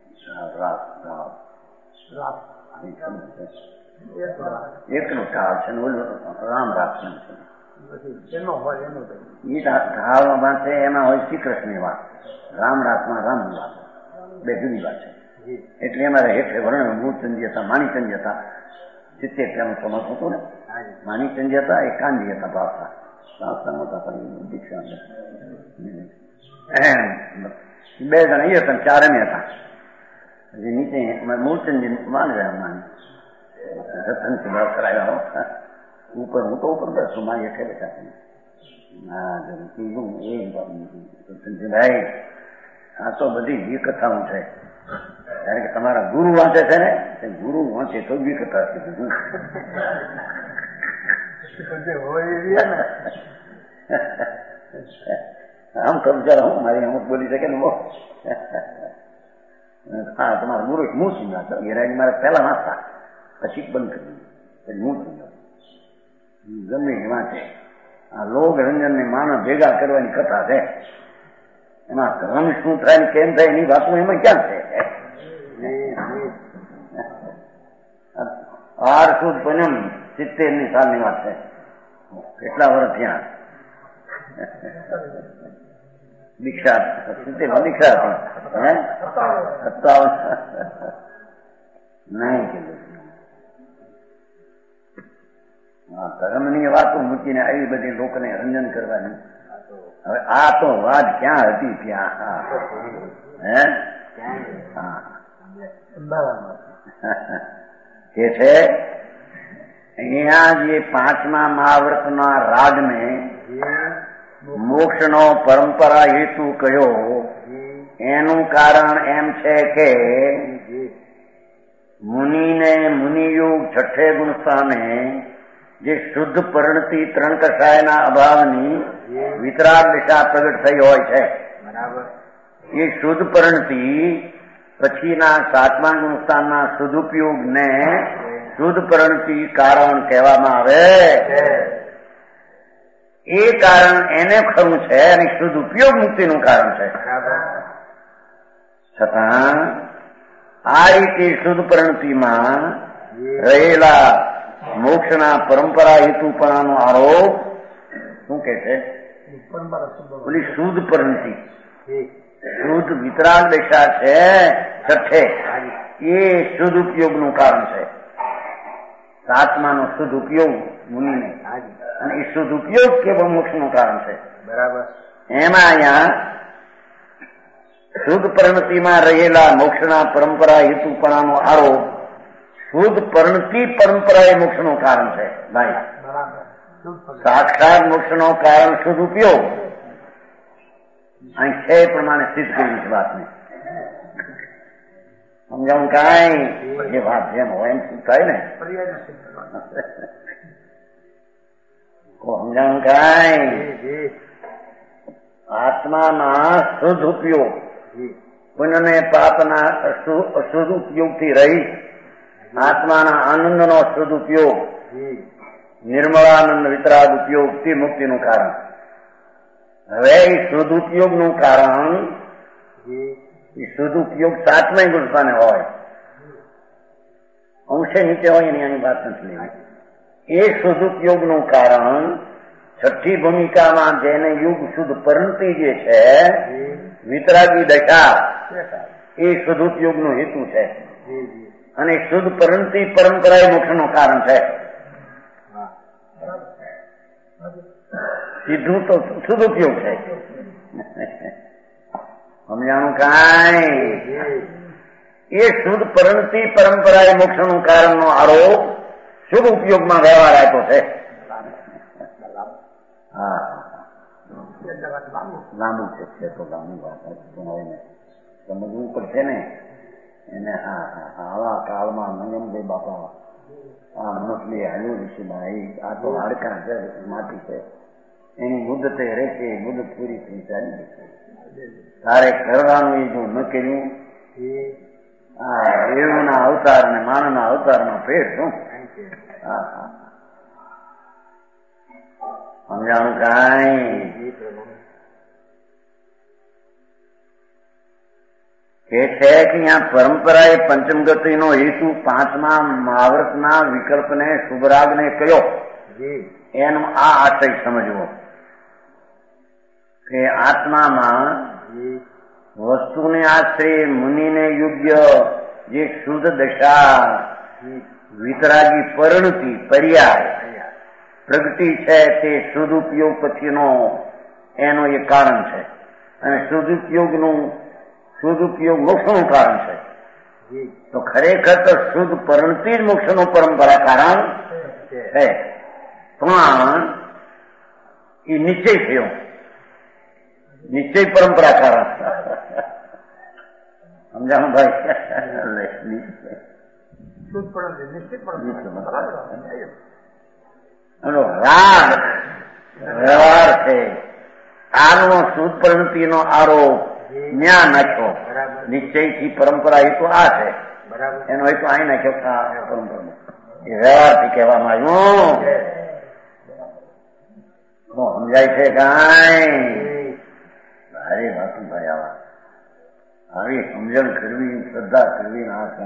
એકનું ઢાળ છે ને ઓલું રામ રાખશે. એ ઢાળમાં બાંધે એમાં હોય શ્રી કૃષ્ણની વાત, રામ રાખમાં રામની વાત, બે જુદી વાત છે. એટલે અમારે હેઠે વર્ણ મૂળચંદી હતા, માણીચંદી હતા. 70 સમજ હતું ને, માણીચંદી હતા, એ કાંદી હતા ભાવતા. દીક્ષા 2 જણા એ હતા, 4 અમે હતા. હજી નીચે મૂળચંદી માન રહ્યા માની રતનસિંહ ભાવ કરાવ્યા. ઉપર હું તો ઉપર બેસું, મારી હેઠે બેઠા છે. રતનસિંહભાઈ, આ તો બધી વી કથાઓ છે. કારણ કે તમારા ગુરુ વાંચે છે ને, ગુરુ વાંચે તો વી કથા છે. આમ તો બિચારા હું મારી અમુક બોલી શકે ને. હા, તમારા ગુરુ હું સિંહ ગેરાજી મારે પહેલા વાંચતા, પછી બંધ કરી પછી હું સિંહ ગમે વાંચે. આ લોક રંજન ને માનવ ભેગા કરવાની કથા છે. એમાં ધર્મ શું થાય ને કેમ થાય એની વાતો એમાં ક્યાં છે? 18 પૂનમ 70ની સાલની વાત છે. કેટલા વર્ષ ત્યાં દીક્ષા 70માં દીક્ષા હતી. 57 નહીં કીધું. ધર્મની વાતો મૂકીને આવી બધી લોકોને રંજન કરવાની. હવે આ તો વાત ક્યાં હતી ત્યાં. કે છે અહીંયા જે 5મા મહાવ્રતના રાગને મોક્ષનો પરંપરા હેતુ કહ્યો, એનું કારણ એમ છે કે મુનિને મુનિયુગ 6 ગુણ સ્થાને જે શુદ્ધ પરિણતિ 3 કષાયના અભાવની વિતરાગ દિશા પ્રગટ થઈ હોય છે. એ શુદ્ધ પરિણતિ પછીના 7મા ગુણસ્થાનના સદુપયોગને શુદ્ધ પરિણતિ કારણ કહેવામાં આવે. એ કારણ એને ખરું છે અને શુદ્ધ ઉપયોગ મુક્તિનું કારણ છે. છતાં આ રીતે શુદ્ધ પરિણતિમાં રહેલા મોક્ષના પરંપરા હેતુપણાનો આરોપ શું કે છે? બોલી શુદ્ધ પરિણતિ, શુદ્ધ વિતરાગ દશા છે 6, એ શુદ્ધ ઉપયોગનું કારણ છે. 7માનો શુદ્ધ ઉપયોગ મુનિને, અને એ શુદ્ધ ઉપયોગ કેવો મોક્ષનું કારણ છે. બરાબર. એમાં અહીંયા શુદ્ધ પરિણતિમાં રહેલા મોક્ષના પરંપરા હેતુપણાનો આરોપ શુદ્ધ પરિણતિ પરંપરા એ મોક્ષનું કારણ છે. ભાઈ, સાક્ષાત મોક્ષનો કારણ શુદ્ધ ઉપયોગ અહીં છે પ્રમાણે સિદ્ધ કરી છે વાતને. સમજાવું કાંઈ? એ વાત જેમ હોય એમ શું થાય ને? સમજાવું કાંઈ? આત્માના શુદ્ધ ઉપયોગ, પુણ્યને પાપના અશુદ્ધ ઉપયોગથી રહી આત્માના આનંદનો શુદ્ધ ઉપયોગ, નિર્મળાનંદ વિતરાગ ઉપયોગ તે મુક્તિનું કારણ. હવે એ શુદ્ધ ઉપયોગનું કારણ એ શુદ્ધ ઉપયોગ સાતમય ગુણસ્થાને હોય, અંશે નીચે હોય એની વાત નથી લેવી. એ શુદ્ધ ઉપયોગનું કારણ છઠ્ઠી ભૂમિકામાં જેને યુગ શુદ્ધ પરંતિ જે છે વિતરાગી દશા એ શુદ્ધ ઉપયોગનો હેતુ છે અને શુદ્ધ પરંતિ પરંપરા એ મોક્ષનું કારણ છે. સીધું તો શુદ્ધ ઉપયોગ છે. સમજાણું કાંઈ? એ શુદ્ધ પરંતિ પરંપરા એ મોક્ષનું કારણનો આરોપ શુભ ઉપયોગમાં વ્યવહાર આપ્યો છે. હા, લાંબુ છે તો લાંબુ વાત સમજવું પડશે ને એને. હા આવા કાળમાં નયનભાઈ બાપા આ મનસલી હાલ્યું ઋષિભાઈ, આ તો હાડકા છે, માટી છે, એની મુદતે રહેશે, મુદત પૂરી થઈ ચાલી જશે. તારે કરવાનું એ જો ન કર્યું, હા દેવના અવતાર ને માનવના અવતારમાં ફેર શું? હા હા સમજાણું કાંઈ? કે છે કે અહીંયા પરંપરા એ પંચમ ગતિનો હેતુ પાંચમા મહાવ્રતના વિકલ્પને શુભરાગને કયો એનો આ આશય સમજવો કે આત્મામાં વસ્તુને આશ્રય મુનિને યોગ્ય જે શુદ્ધ દશા વિતરાગી પરિણતિ પર્યાય પ્રગતિ છે તે શુદ્ધ ઉપયોગ પછીનો એનો એ કારણ છે. અને શુદ્ધ ઉપયોગ મોક્ષનું કારણ છે. તો ખરેખર તો શુદ્ધ પરિણતિ જ મોક્ષનું પરંપરા કારણ છે. પણ એ નિશ્ચય થયો, નિશ્ચય પરંપરા કારણ. સમજાણું ભાઈ? રાગ વ્યવહાર છે, આનો શુદ્ધ પરિણતિનો આરોપ ન્યા નાખ્યો. નિશ્ચયથી પરંપરા હેતુ આ છે, એનો હેતુ અહીં નાખ્યો પરંપરા. એ વ્યવહારથી કહેવામાં આવ્યું. સમજાય છે કાંઈ? ભારે વાતું ભાઈ આવા આવી સમજણ કરવી, શ્રદ્ધા કરવી.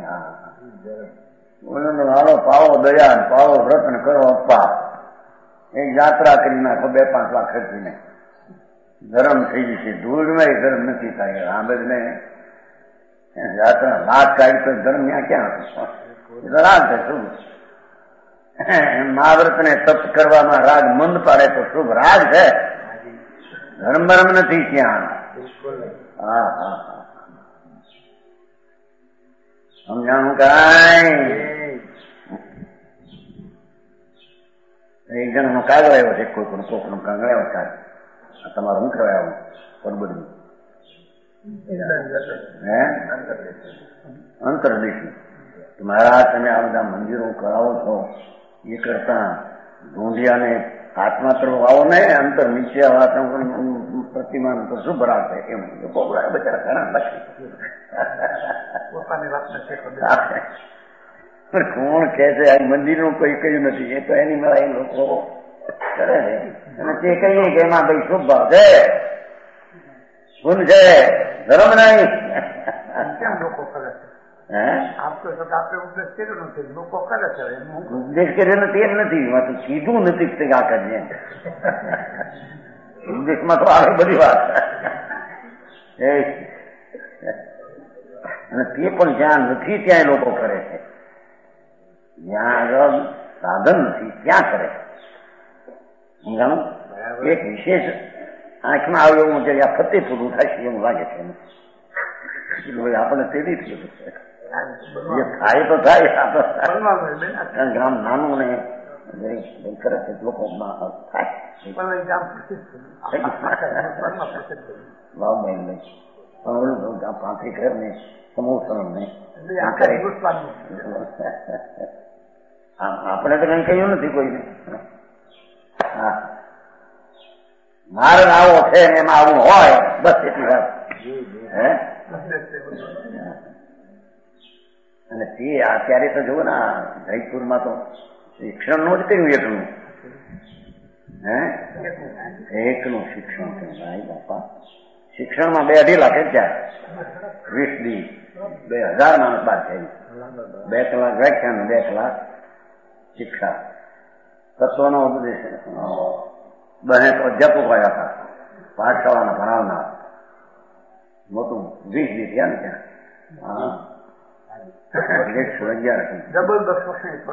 હાલો પાવો દયા, પાવો વ્રત ને કરો અપા. એક યાત્રા કરી નાખો 2-5 લાખ ખર્ચીને, ગરમ થઈ જશે. ધૂળમાં ગરમ નથી થાય. આંબેજ ને યાત્રા લાખ કાઢી તો ગરમ ત્યાં ક્યાં રાગ છે શુભ. મહાવ્રત ને તપ કરવામાં રાગ મંદ પાડે તો શુભ રાગ છે, ધર્મ બરમ નથી ત્યાં. હા હા હા સમજાણું કાંઈ? એક જણનો કાગળ આવ્યો છે, કોઈ પણ કોકનો કાગળ આવ્યો કાગ. તમારું શું કહેવાય આવું પરબડનું? અંતરદેશી. મહારાજ તમે આ બધા મંદિરો કરાવો છો એ કરતા ઢૂંઢિયાને આત્મા તરફ આવો ને, અંતર નીચે પ્રતિમાન તો શુભ રાખે એમ બોબડા બધા ઘણા લખી. કોણ કે છે આ મંદિરનું કોઈ કહ્યું નથી, એ તો એની મારા એ લોકો કરે છે. અને તે કહીએ કે એમાં ભાઈ શુભ ભાવ છે, ગુણ છે, ધર્મ નહીં. લોકો કરે છે લોકો કરે છે, ઉપદેશ કર્યો નથી એમ નથી, કીધું નથી આ કરીએ. ઉપદેશમાં તો આવે બધી વાત. અને તે પણ જ્યાં નથી ત્યાં લોકો કરે છે, જ્યાં આગળ સાધન નથી ત્યાં કરે. સમજાણું? એક વિશેષ આંખમાં આવ્યો એવું છે, આ ફતે પૂરું થાય છે એવું લાગે છે. આપણને તેડી થયું છે, થાય તો થાય. ગામ નાનું ને કરે છે, લોકો થાય ભાવભાઈ નહીં. પણ ઓલું 35 ઘર ને સમૂહ ને આપણે તો કઈ કહ્યું નથી કોઈને. હા માર્ગ આવો છે ને એમાં આવું હોય બસ એટલી વાત. અને તે અત્યારે તો જુઓ ને જયપુરમાં તો શિક્ષણ નું જ કર્યું એટલું હે એકનું શિક્ષણ ભાઈ બાપા. શિક્ષણમાં 2-2.5 લાખ ક્યાં 20 દી 2000 માણસ બાદ થઈ. 2 કલાક વ્યાખ્યાન, 2 કલાક શિક્ષા, તત્વનો ઉપદેશ. બને તો જપો ગયા હતા પાઠશાળાના ભણાવનાર. મોટું 20 દી થયા ને ત્યાં. હા 111 જબરદસ્ત.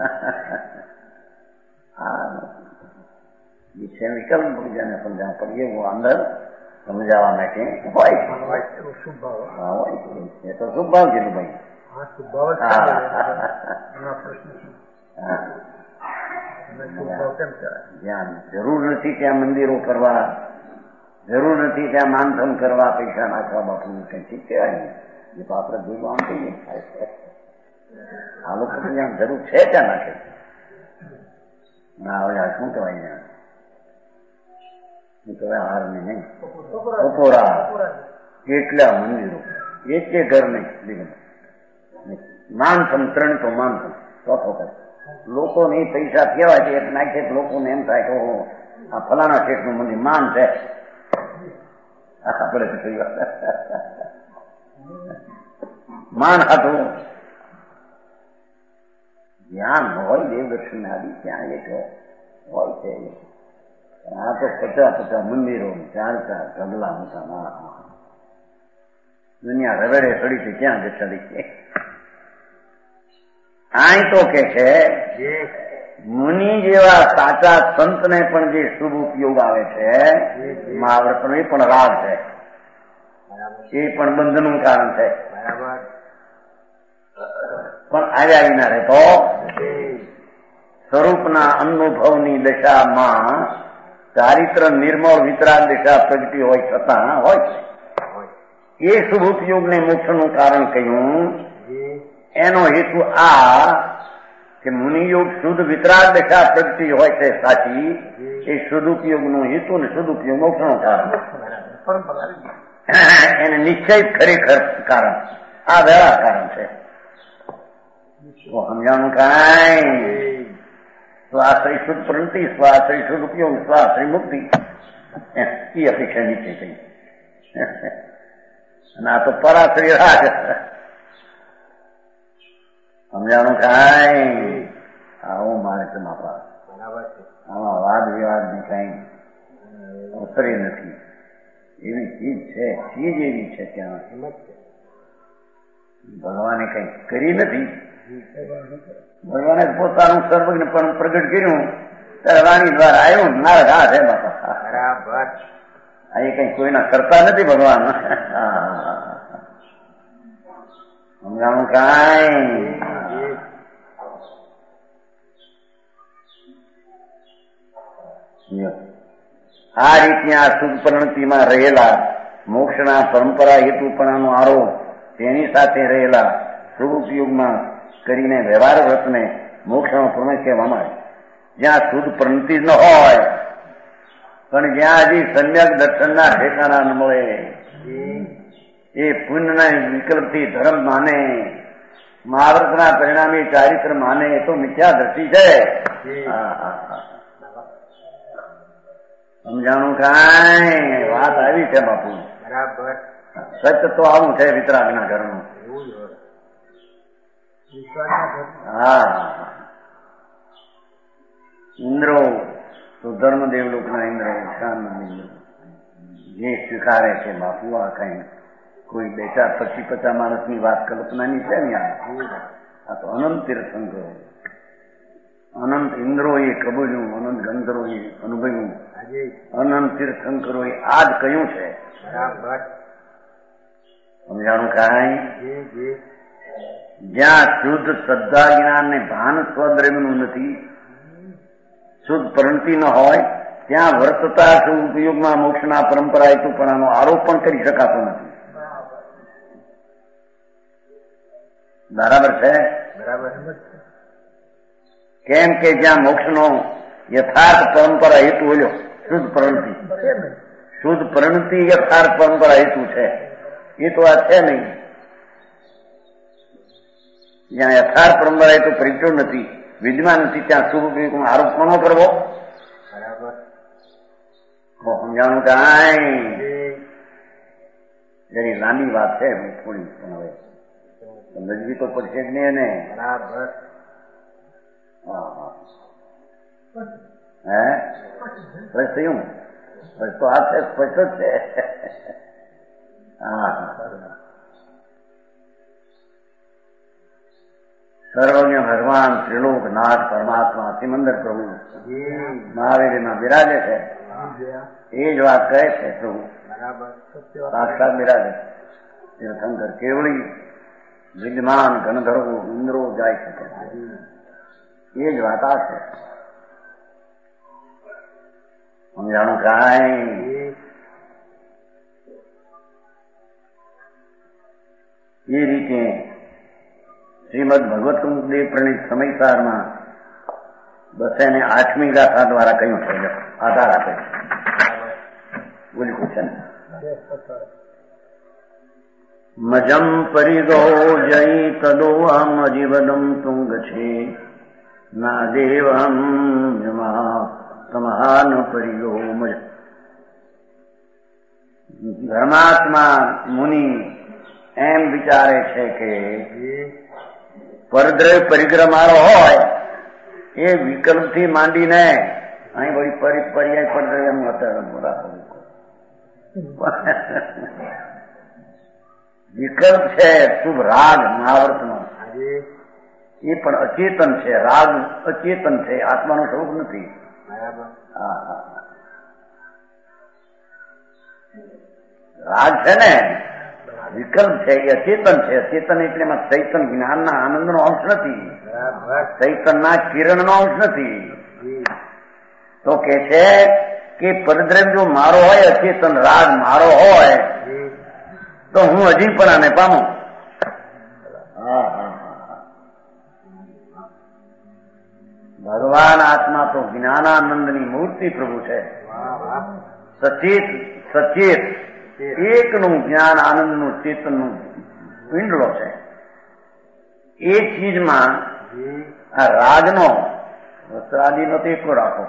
હા વિષય વિકલ્પ બીજાને સમજાવવા પડીએ. वो अंदर समझावा માટે હોય એ તો શુભભાવ કીધું ભાઈ. જ્યાં જરૂર નથી ત્યાં મંદિરો કરવા, જરૂર નથી ત્યાં માનધન કરવા, પૈસા નાખવા, બાપુ કઈ ઠીક કહેવાય ને. એ તો આપણે જોયું આમ થઈ જાય. આ લોકો જ્યાં જરૂર છે ત્યાં નાખે. ના હવે શું કહેવાય ત્યાં હાર નહીં બપોરા કેટલા મંદિરો, એક ઘર નહીં. માનસમ 3 તો માનસમ ચોથો કરે. લોકોને પૈસા કહેવાય છે એક નાખે, લોકોને એમ થાય કે આ ફલાણા શેઠનું મંદિર માન છે. આપણે તો કઈ વાત માન હતું. જ્યાં હોય દેવદર્શન આદિ ત્યાં એક હોય છે. આ તો 50 મંદિરો, 4 ઢગલા મોટા. દુનિયા રવેડે ચડી છે ક્યાં જ ચડી છે. આ તો કે છે મુનિ જેવા સાચા સંતને પણ જે શુભ ઉપયોગ આવે છે મહાવ્રતનો, એ પણ રાગ છે, એ પણ બંધનનું કારણ છે. પણ આવ્યા વિના રહેતો સ્વરૂપના અનુભવની દશામાં ચારિત્ર નિર્મળ વિતરાગ દિશા પ્રગટી હોય છતાં હોય છે. એ શુભ ઉપયોગને મોક્ષનું કારણ કહ્યું. એનો હેતુ આ કે મુનિયોગ શુદ્ધ વિતરાગ દિશા પ્રગટી હોય છે સાચી. એ શુદ્ધ ઉપયોગનો હેતુ ને શુદ્ધ ઉપયોગ મોક્ષનું કારણ. એને નિશ્ચય ખરેખર કારણ આ વેળા કારણ છે. સમજાણું કાંઈ સ્વાશ્રય શુદ્ધ પ્રવૃત્તિ, સ્વાશ્રય શુદ્ધ ઉપયોગ, સ્વાશ્રય મુક્તિ, એ અપેક્ષા નીચે થઈ. અને આ તો પરાશ્રય રાગ. સમજાણું કાંઈ આવું મારે છે માપા. આમાં વાદ વિવાદ ને કઈ અસરી નથી. એવી ચીજ છે, ચીજ એવી છે ત્યાં. ભગવાને કઈ કરી નથી. ભગવાને પોતાનું સર્વજ્ઞ પણ પ્રગટ કર્યું ત્યારે વાણી દ્વારા આવ્યું. નારદ આ છે બાપા બરાબર. આ એ કઈ કોઈના કરતા નથી ભગવાન. સમજાણું કાંઈ આ રીતની આ શુદ્ધ પરિણતિમાં રહેલા મોક્ષના પરંપરા હેતુપણાનો આરોપ તેની સાથે રહેલા શુભ ઉપયોગમાં કરીને વ્યવહાર વ્રતને મોક્ષનો પ્રમેય કહેવામાં આવે. જ્યાં શુદ્ધ પરિણતિ ન હોય પણ જ્યાં હજી સમ્યક દર્શનના ઠેકાણા ન મળે, એ પુણ્યના વિકલ્પથી ધર્મ માને, મહાવ્રતના પરિણામે ચારિત્ર માને, એ તો મિથ્યા દ્રષ્ટિ છે. સમજાણું કાંઈ વાત આવી છે બાપુ. બરાબર. સત્ય તો આવું છે વિતરાગના ઘરનું. હા ઇન્દ્રો તો ધર્મદેવ લોકના ઇન્દ્રો, શાનંદ જે સ્વીકારે છે બાપુ. આ કઈ કોઈ 2-4-25-50 માણસની વાત કલ્પનાની છે ને. આ તો અનંત તીર્થંકરો, અનંત ઇન્દ્રોએ કબૂલ્યું, અનંત ગંધર્વોએ અનુભવ્યું, અનંત તીર્થંકરોએ આ જ કહ્યું છે. સમજાણું કાંઈ જ્યાં શુદ્ધ શ્રદ્ધા જ્ઞાન ને ભાન સ્વદ્રવ્યનું નથી, શુદ્ધ પરિણતિ ન હોય, ત્યાં વર્તતા શુભ ઉપયોગમાં મોક્ષના પરંપરા હેતુપણાનો આરોપ પણ કરી શકાતો નથી. બરાબર છે? બરાબર. કેમ કે જ્યાં મોક્ષનો યથાર્થ પરંપરા હેતુ હોય શુદ્ધ પરિણતિ, શુદ્ધ પરિણતિ યથાર્થ પરંપરા હેતુ છે. એ તો આ છે નહીં. જ્યાં યથાર્થ પરંપરા હેતુ પરિચય નથી, વિદ્યમાન નથી, ત્યાં શુભ ઉપયોગનો આરોપ કોનો કરવો? બરાબર. સમજાણું કાંઈ જરી લાંબી વાત છે થોડી, પણ હવે સમજવી તો પડશે જ નહીં ને. બરાબર. હા હે બસ થયું, બસ તો આ છે, સ્પષ્ટ જ છે. હા સર્વજ્ઞ ભગવાન ત્રિલોકનાથ પરમાત્મા સિમંદર પ્રભુ મહાવીરમાં બિરાજે છે. એ જ વાત કહે છે પ્રભુ સાક્ષાત બિરાજે. તીર્થંકર કેવળી વિદ્યમાન ગણધર્વો ઇન્દ્રો જાય શકે, એ જ વાત આ છે. સમજાણું કાંઈ? એ રીતે શ્રીમદ ભગવત દેવ પ્રણીત સમયસારમાં 208મી ગાથા દ્વારા કયું છે, આધાર આપે છે. બોલ્યું છે મજમ પરિગો જય તદો અહમ જીવદમ તુંગ છે ના દેવમ સમાન પરિગો મજ. ધર્માત્મા મુનિ એમ વિચારે છે કે પરદ્રવ્ય પરિગ્રહ મારો હોય એ વિકલ્પથી માંડીને અહીં વળી પર્યાય પરદ્રવ્યનું અત્યારે રાખવું. વિકલ્પ છે શુભ રાગ મહાવર્તનો, એ પણ અચેતન છે. રાગ અચેતન છે, આત્માનું સ્વરૂપ નથી. રાગ છે ને વિકલ્પ છે, એ અચેતન છે. અચેતન એટલે એમાં ચૈતન જ્ઞાનના આનંદનો અંશ નથી, ચૈતનના કિરણનો અંશ નથી. તો કે છે કે પરદ્રવ્ય જો મારો હોય, અચેતન રાગ મારો હોય, તો હું હજી પણ આને પામું. ભગવાન આત્મા તો જ્ઞાનાનંદની મૂર્તિ પ્રભુ છે. સચેત સચેત એકનું જ્ઞાન આનંદનું ચેતનનું પિંડલો છે. એ ચીજમાં આ રાજનો વસ્ત્રાદિનો ટેકો રાખો,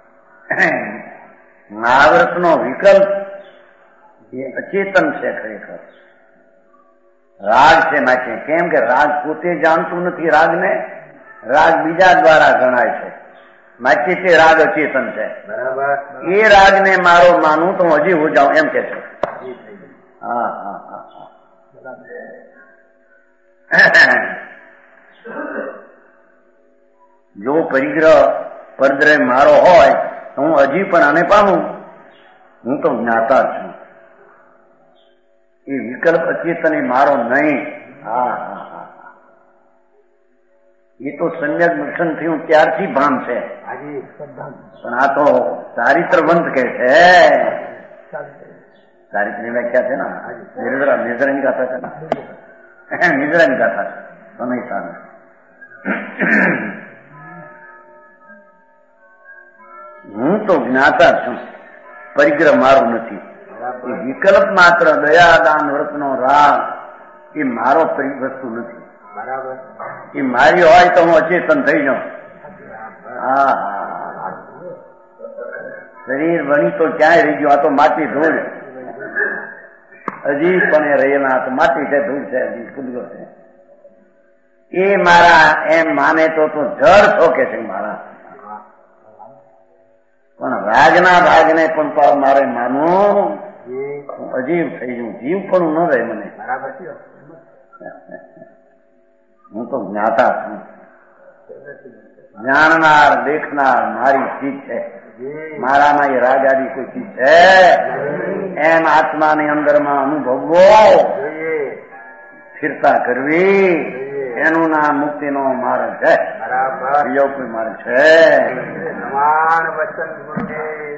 મહાવ્રતનો વિકલ્પ એ અચેતન છે. ખરેખર રાગ છે માટે, કેમ કે રાગ પોતે જાણતું નથી રાગને, રાગ બીજા દ્વારા ગણાય છે, માટે તે રાગ અચેતન છે. એ રાગને મારો માનું તો હજી હું જાઉં એમ કે છે. હા હા હા હા. જો પરિગ્રહ પરદ્રવ્ય મારો હોય તો હું હજી પણ આને પામું, હું તો જ્ઞાતા છું. એ વિકલ્પ અચેતન એ મારો નહીં. હા હા હા, એ તો સમ્યક દર્શન થયું ત્યારથી ભાન છે. પણ આ તો ચારિત્રવંત કે છે. ચારિત્રની વ્યાખ્યા છે ને નિર્જરાની ગાથા છે ને, નિર્જરાની ગાથા છે સમયસાર. હું તો જ્ઞાતા છું, પરિગ્રહ મારો નથી. એ વિકલ્પ માત્ર દયાદાન વ્રતનો રાગ એ મારો વસ્તુ નથી. એ મારી હોય તો હું અચેતન થઈ જાઉં. હા હા, શરીર વણી તો ક્યાંય રહી ગયું, આ તો માટી ધૂળ. હજી પણ એ રહેલા તો માટી છે, ધૂળ છે, હજી કુદગો છે. એ મારા એમ માને તો જળ શોકે છે મારા. પણ રાગના ભાગને પણ મારે માનવું, અજીવ થઈ જવું, જીવ પણ ન રહે મને. હું તો જ્ઞાતા છું, જાણનાર દેખનાર મારી ચીજ છે. મારામાં એ રાગ આદિ કોઈ ચીજ છે એમ આત્માની અંદરમાં અનુભવવો, સ્થિરતા કરવી, એનું નામ મુક્તિનો માર્ગ છે. બીજો કોઈ માર્ગ છે?